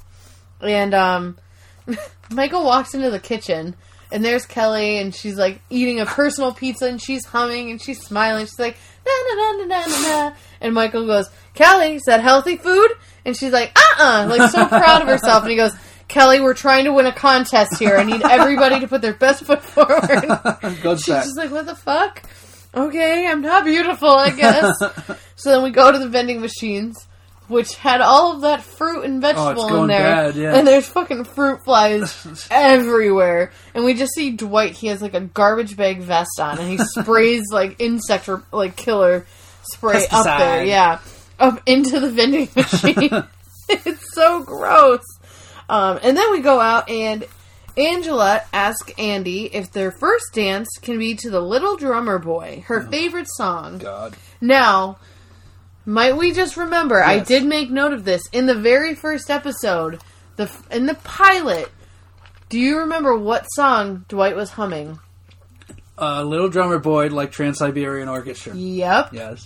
And Michael walks into the kitchen, and there's Kelly, and she's like eating a personal pizza, and she's humming, and she's smiling. She's like, na-na-na-na-na-na. And Michael goes, Kelly, is that healthy food? And she's like, like so proud of herself. And he goes, Kelly, we're trying to win a contest here. I need everybody to put their best foot forward. She's just like, what the fuck? Okay, I'm not beautiful, I guess. So then we go to the vending machines, which had all of that fruit and vegetable in there. Bad, yeah. And there's fucking fruit flies everywhere. And we just see Dwight, he has like a garbage bag vest on, and he sprays like insect or like killer spray up there. Yeah. Up into the vending machine. It's so gross. And then we go out, and Angela asks Andy if their first dance can be to the Little Drummer Boy, her favorite song. God. Now, might we just remember, Yes. I did make note of this, in the very first episode, in the pilot, do you remember what song Dwight was humming? Little Drummer Boy, like Trans-Siberian Orchestra. Yep. Yes.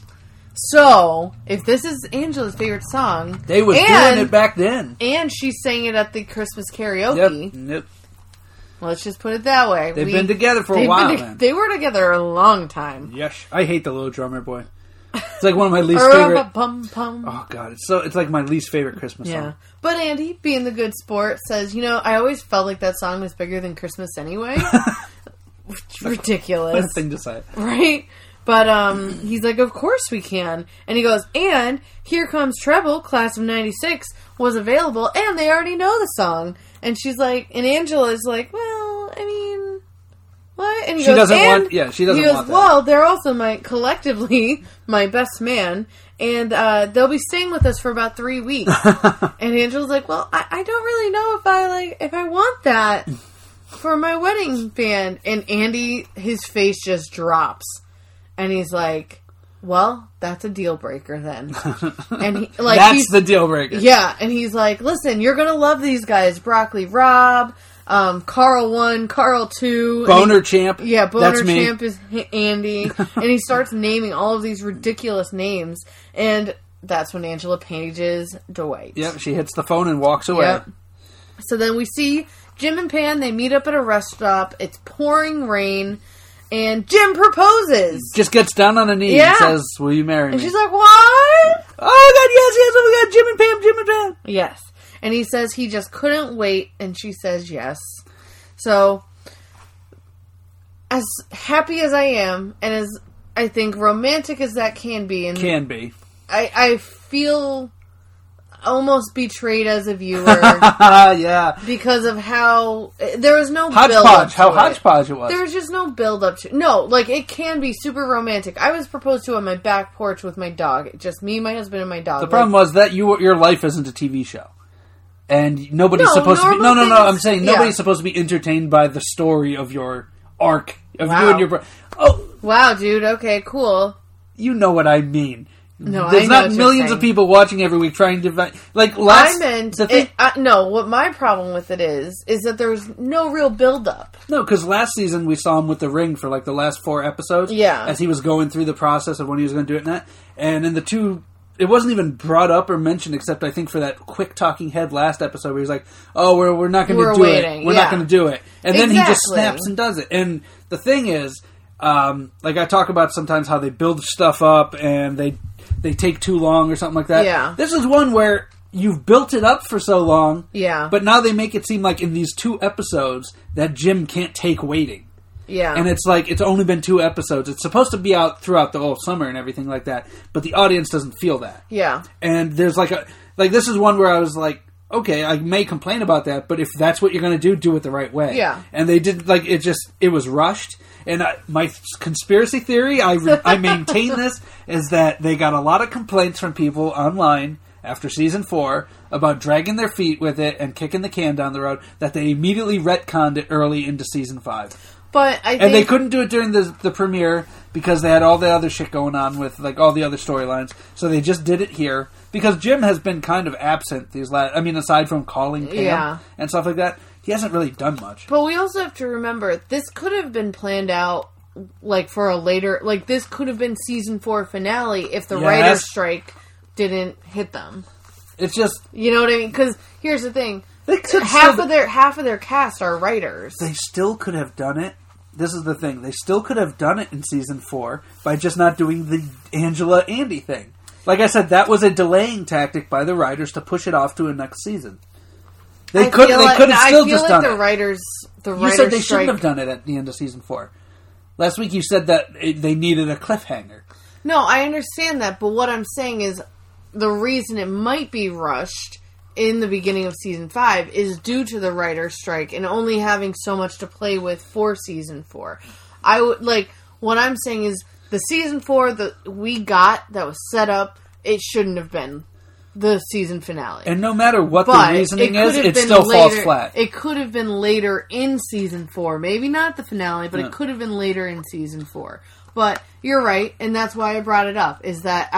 So, if this is Angela's favorite song... They was doing it back then. And she sang it at the Christmas karaoke. Yep. Let's just put it that way. They've been together for a while, man. They were together a long time. Yes. I hate the Little Drummer Boy. It's like one of my least favorite... Bum. Oh, God. It's like my least favorite Christmas song. But Andy, being the good sport, says, I always felt like that song was bigger than Christmas anyway. Ridiculous. What a thing to say. Right? But he's like, of course we can. And he goes, and Here Comes Treble, Class of 96, was available, and they already know the song. And she's like, and Angela's like, well, I mean, what? And he goes, she doesn't want that. Well, they're also collectively my best man, and they'll be staying with us for about 3 weeks. And Angela's like, well, I don't really know if I want that for my wedding band. And Andy, his face just drops. And he's like, well, that's a deal breaker then. And he, like, that's the deal breaker. Yeah, and he's like, listen, you're going to love these guys. Broccoli Rob, Carl 1, Carl 2. Boner Champ. Yeah, Boner That's Champ is Andy. And he starts naming all of these ridiculous names. And that's when Angela pages Dwight. Yep, she hits the phone and walks away. Yep. So then we see Jim and Pam. They meet up at a rest stop. It's pouring rain. And Jim proposes. Just gets down on a knee and says, will you marry me? And she's like, what? Oh, God, yes, oh, my God, Jim and Pam. Yes. And he says he just couldn't wait, and she says yes. So, as happy as I am, and as I think romantic as that can be, and I feel almost betrayed as a viewer. Yeah. Because of how there was no hodgepodge. How hodgepodge it was. There was just no build up to. No, like it can be super romantic. I was proposed to on my back porch with my dog. Just me, my husband, and my dog. The problem was that your life isn't a TV show, and nobody's supposed to be. No. I'm saying nobody's supposed to be entertained by the story of your arc of you and your. Oh, wow, dude. Okay, cool. You know what I mean. No, there's I know not millions of people watching every week trying to like last. No, what my problem with it is that there's no real build up. No, because last season we saw him with the ring for like the last 4 episodes. Yeah, as he was going through the process of when he was going to do it and that, and in the 2. It wasn't even brought up or mentioned, except I think for that quick talking head last episode where he's like, "Oh, we're not going to do it. We're not going to do it," and then he just snaps and does it. And the thing is, like I talk about sometimes how they build stuff up and they take too long or something like that. Yeah. This is one where you've built it up for so long. Yeah. But now they make it seem like in these 2 episodes that Jim can't take waiting. Yeah. And it's like, it's only been 2 episodes. It's supposed to be out throughout the whole summer and everything like that, but the audience doesn't feel that. Yeah. And there's this is one where I was like, okay, I may complain about that, but if that's what you're going to do it the right way. Yeah. And they did, it was rushed. And my conspiracy theory, I maintain this, is that they got a lot of complaints from people online after season 4 about dragging their feet with it and kicking the can down the road, that they immediately retconned it early into season 5. But I think... And they couldn't do it during the premiere because they had all the other shit going on with all the other storylines. So they just did it here because Jim has been kind of absent these last... I mean, aside from calling Pam and stuff like that, he hasn't really done much. But we also have to remember, this could have been planned out for a later... this could have been season 4 finale if the writer's strike didn't hit them. It's just... You know what I mean? Because here's the thing. Half of their cast are writers. They still could have done it. This is the thing. They still could have done it in season 4 by just not doing the Angela Andy thing. Like I said, that was a delaying tactic by the writers to push it off to a next season. They could have still just done it. You said they shouldn't have done it at the end of season 4. Last week you said that they needed a cliffhanger. No, I understand that, but what I'm saying is the reason it might be rushed in the beginning of season 5 is due to the writer's strike and only having so much to play with for season 4. What I'm saying is the season 4 that we got that was set up, it shouldn't have been the season finale. And no matter what the reasoning is, it still falls flat. It could have been later in season 4. Maybe not the finale, but it could have been later in season 4. But you're right, and that's why I brought it up, is that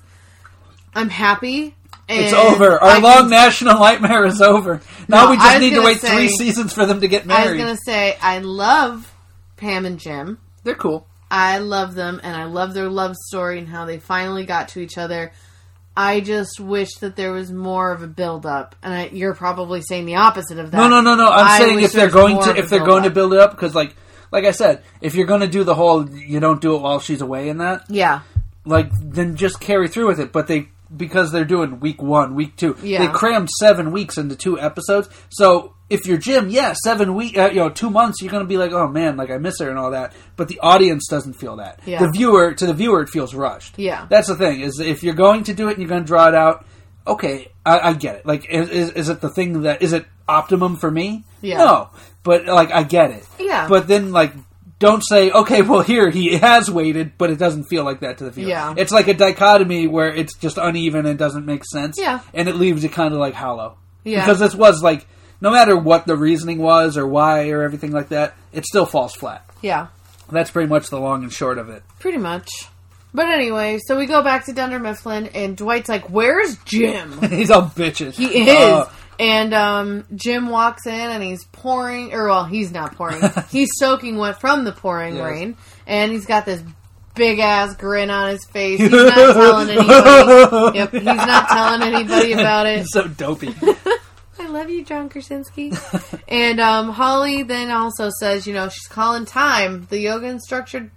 I'm happy. It's over. Our long national nightmare is over. Now we just need to wait 3 seasons for them to get married. I was going to say, I love Pam and Jim. They're cool. I love them, and I love their love story and how they finally got to each other. I just wish that there was more of a build-up. And you're probably saying the opposite of that. No. I'm saying if they're going to build it up, because like I said, if you're going to do the whole, you don't do it while she's away and that. Yeah. Then just carry through with it. But because they're doing week 1, week 2. Yeah. They crammed 7 weeks into 2 episodes. So if you're Jim, 7 weeks, 2 months, you're going to be like, oh man, I miss her and all that. But the audience doesn't feel that. Yeah. To the viewer, it feels rushed. Yeah. That's the thing, is if you're going to do it and you're going to draw it out, okay, I get it. Is it the thing is it optimum for me? Yeah. No. But, I get it. Yeah. But then, don't say, okay, well, here, he has waited, but it doesn't feel like that to the viewer. Yeah. It's like a dichotomy where it's just uneven and doesn't make sense. Yeah. And it leaves it kind of hollow. Yeah. Because this was no matter what the reasoning was or why or everything like that, it still falls flat. Yeah. That's pretty much the long and short of it. Pretty much. But anyway, so we go back to Dunder Mifflin, and Dwight's like, where's Jim? He's all bitches. He is. And Jim walks in, and he's pouring, he's not pouring. He's soaking wet from the pouring rain, and he's got this big-ass grin on his face. He's not telling anybody. Yep, he's not telling anybody about it. He's so dopey. I love you, John Krasinski. And Holly then also says, she's calling time. The yoga instructor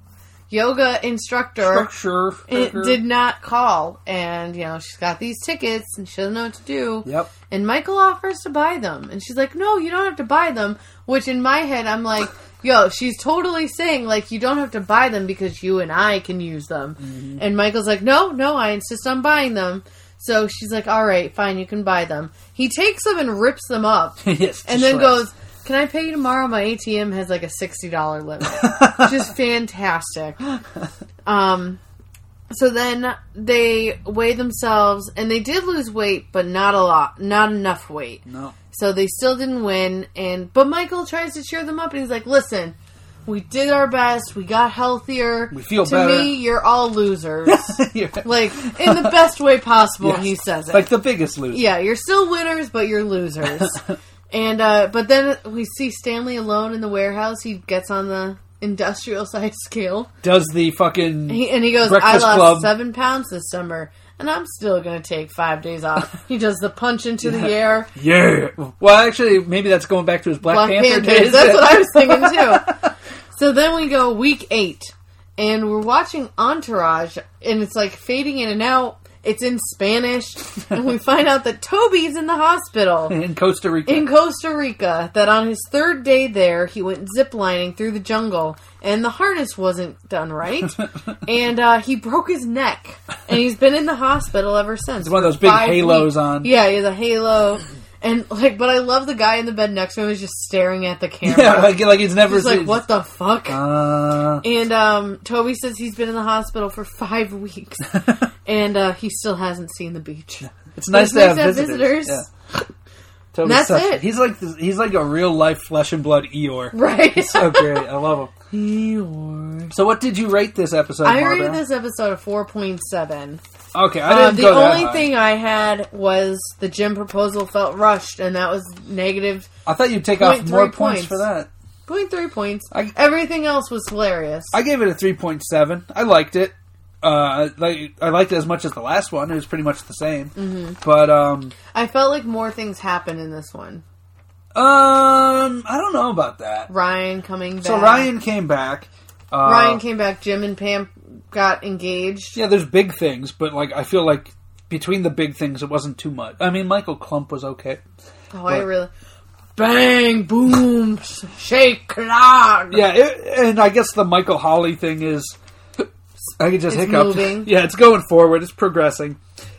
did not call, and she's got these tickets and she doesn't know what to do. Yep. And Michael offers to buy them, and she's like, no, you don't have to buy them, which in my head I'm like, she's totally saying you don't have to buy them because you and I can use them. Mm-hmm. And Michael's like, no, I insist on buying them. So she's like, all right, fine, you can buy them. He takes them and rips them up. Yes, and then goes, can I pay you tomorrow? My ATM has a $60 limit. Which is fantastic. So then they weigh themselves, and they did lose weight, but not a lot. Not enough weight. No. So they still didn't win. But Michael tries to cheer them up, and he's like, listen, we did our best. We got healthier. We feel better. To me, you're all losers. In the best way possible, yes. He says it. The biggest loser. Yeah, you're still winners, but you're losers. And but then we see Stanley alone in the warehouse. He gets on the industrial size scale. Does the fucking he goes, I lost 7 pounds this summer, and I'm still going to take 5 days off. He does the punch into the air. Yeah. Well, actually, maybe that's going back to his Black Panther days. That's what I was thinking, too. So then we go week 8, and we're watching Entourage, and it's fading in and out. It's in Spanish, and we find out that Toby's in the hospital. In Costa Rica. In Costa Rica, that on his third day there, he went ziplining through the jungle, and the harness wasn't done right, and he broke his neck, and he's been in the hospital ever since. It's one of those big halos on. Yeah, he has a halo. And but I love the guy in the bed next to him is just staring at the camera. Yeah, like he's never he's seen. like, what the fuck? And Toby says he's been in the hospital for 5 weeks, and he still hasn't seen the beach. It's nice to have visitors. Yeah. That's it. He's like a real life flesh and blood Eeyore. Right. He's so great. I love him. Eeyore. So what did you rate this episode, I Marlboro? rated this episode a 4.7. Okay, I didn't the go that only high. thing I had was the Jim proposal felt rushed, and that was negative. I thought you'd take off more points for that. 0.3 points. Everything else was hilarious. I gave it a 3.7. I liked it. I liked it as much as the last one. It was pretty much the same. Mm-hmm. But I felt like more things happened in this one. I don't know about that. Ryan coming back. So Ryan came back. Ryan came back. Jim and Pam got engaged. Yeah, there's big things, but like I feel like between the big things, it wasn't too much. I mean, Michael Klump was okay. Oh, I really... Bang, boom, shake, clog. Yeah, and I guess the Michael Hawley thing is... I could just hiccup. Moving. Yeah, it's going forward. It's progressing.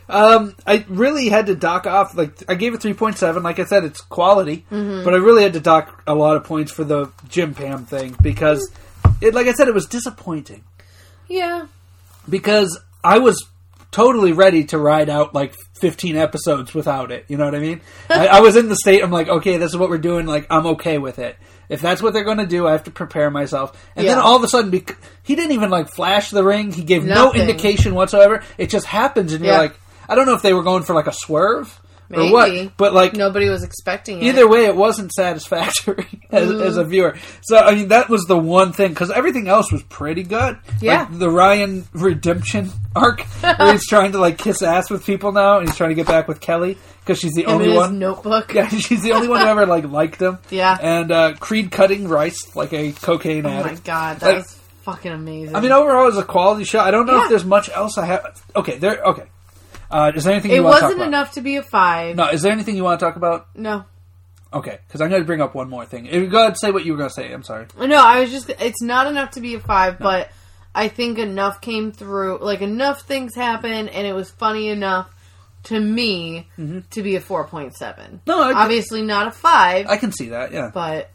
I really had to dock off. Like I gave it 3.7. Like I said, it's quality, but I really had to dock a lot of points for the Jim Pam thing because, like I said, it was disappointing. Yeah. Because I was totally ready to ride out like 15 episodes without it. You know what I mean? I was in the state. I'm like, okay, this is what we're doing. Like, I'm okay with it. If that's what they're going to do, I have to prepare myself. And then all of a sudden, he didn't even like flash the ring. He gave no indication whatsoever. It just happens, and you're like, I don't know if they were going for like a swerve or what, but like nobody was expecting it. Either way, it wasn't satisfactory as a viewer. So I mean, that was the one thing because everything else was pretty good. Yeah, like the Ryan redemption arc where he's trying to like kiss ass with people now, and he's trying to get back with Kelly because she's the only one. Notebook. Yeah, she's the only one who ever like liked him. Yeah, and Creed cutting rice like a cocaine addict. Oh my god, that was fucking amazing. I mean, overall, it was a quality show. I don't know if there's much else I have. Okay, Okay. Is there anything you want to talk about? It wasn't enough to be a 5. No, is there anything you want to talk about? No. Okay, because I'm going to bring up one more thing. Go ahead and say what you were going to say. I'm sorry. No, I was just... It's not enough to be a 5, but I think enough came through. Like, enough things happened, and it was funny enough to me to be a 4.7. No, obviously not a 5. I can see that, yeah. But...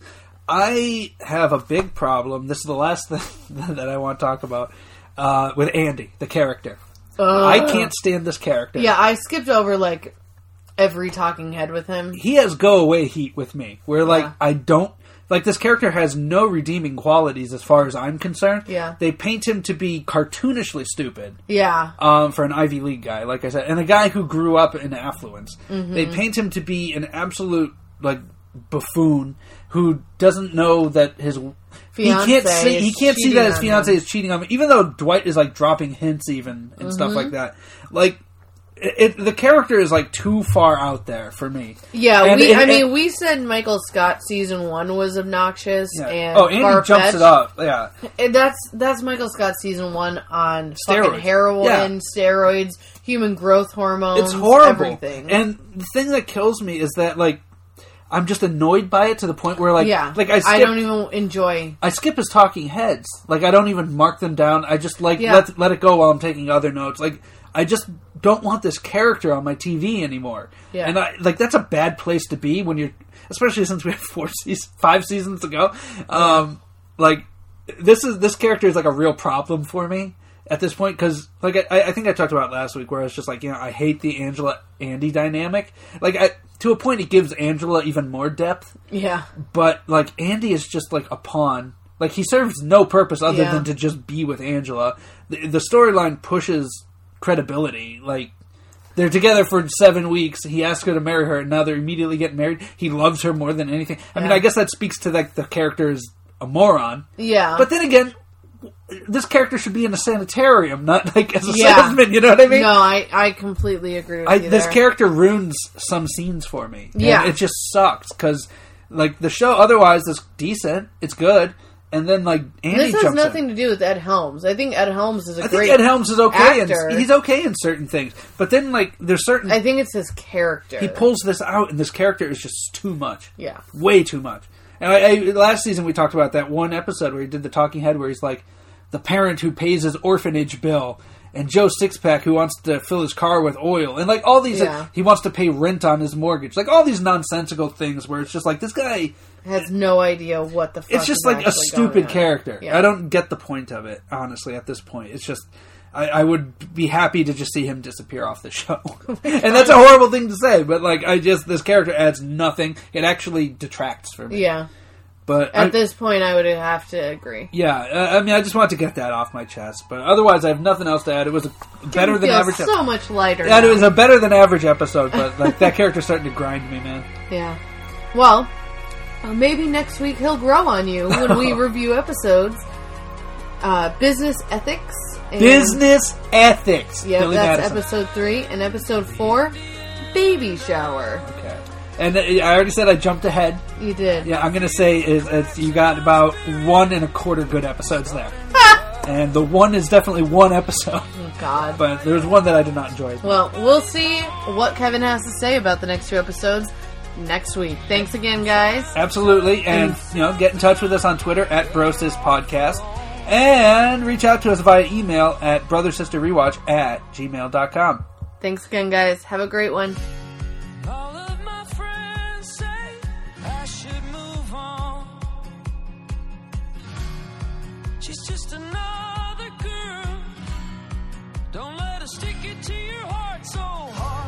I have a big problem. This is the last thing that I want to talk about. With Andy, the character. I can't stand this character. Yeah, I skipped over, like, every talking head with him. He has go-away heat with me. Where, like, I don't... Like, this character has no redeeming qualities as far as I'm concerned. Yeah. They paint him to be cartoonishly stupid. Yeah. For an Ivy League guy, like I said. And a guy who grew up in affluence. Mm-hmm. They paint him to be an absolute, like, buffoon who doesn't know that his... He can't see that his fiancé is cheating on him, even though Dwight is like dropping hints even and stuff like that. Like, the character is like too far out there for me. Yeah, we said Michael Scott season 1 was obnoxious. Yeah. And Andy jumps it up. Yeah, that's Michael Scott season 1 on steroids. Fucking heroin, steroids, human growth hormones. It's horrible. Everything. And the thing that kills me is that like. I'm just annoyed by it to the point where, like, I don't even enjoy. I skip his talking heads. Like, I don't even mark them down. I just let it go while I'm taking other notes. Like, I just don't want this character on my TV anymore. Yeah. And that's a bad place to be when you're, especially since we have 5 seasons to go. Like, this character is like a real problem for me at this point because, like, I think I talked about it last week where I was just like, I hate the Angela-Andy dynamic. Like, to a point, it gives Angela even more depth. Yeah. But, like, Andy is just, like, a pawn. Like, he serves no purpose other than to just be with Angela. The storyline pushes credibility. Like, they're together for 7 weeks. He asks her to marry her, and now they're immediately getting married. He loves her more than anything. I mean, I guess that speaks to, like, the character is a moron. Yeah. But then again... This character should be in a sanitarium, not like as a salesman. You know what I mean? No, I completely agree with you. This character ruins some scenes for me. Yeah, and it just sucks because like the show otherwise is decent. It's good. And then, like, Andy this jumps has nothing in. to do with Ed Helms. I think Ed Helms is a great Ed Helms is okay. actor. He's okay in certain things. But then, like, there's certain... I think it's his character. He pulls this out, and this character is just too much. Yeah. Way too much. And last season we talked about that one episode where he did the talking head where he's like, the parent who pays his orphanage bill, and Joe Sixpack who wants to fill his car with oil. And, like, all these... Yeah. He wants to pay rent on his mortgage. Like, all these nonsensical things where it's just like, this guy... has no idea what the fuck It's just is like a actually stupid going on. character. Yeah. I don't get the point of it, honestly, at this point. It's just, I would be happy to just see him disappear off the show. And that's a horrible thing to say, but like, this character adds nothing. It actually detracts from me. Yeah. But At this point, I would have to agree. Yeah, I mean, I just wanted to get that off my chest. But otherwise, I have nothing else to add. It was a better than average so episode. much lighter. Yeah, now. it was a better than average episode, but like that character's starting to grind me, man. Yeah. Well, maybe next week he'll grow on you when we review episodes. Business Ethics. And, Business Ethics. Yeah, Billy that's Madison. episode 3. And episode 4, Baby Shower. Okay. And I already said I jumped ahead. You did. Yeah, I'm going to say is you got about 1 1/4 good episodes there. And the one is definitely one episode. Oh, God. But there's one that I did not enjoy. Well, we'll see what Kevin has to say about the next 2 episodes next week. Thanks again, guys. Absolutely. And, get in touch with us on Twitter at BroSisPodcast. And reach out to us via email at brothersisterrewatch@gmail.com. Thanks again, guys. Have a great one. All of my friends say I should move on. She's just another girl. Don't let her stick it to your heart so hard.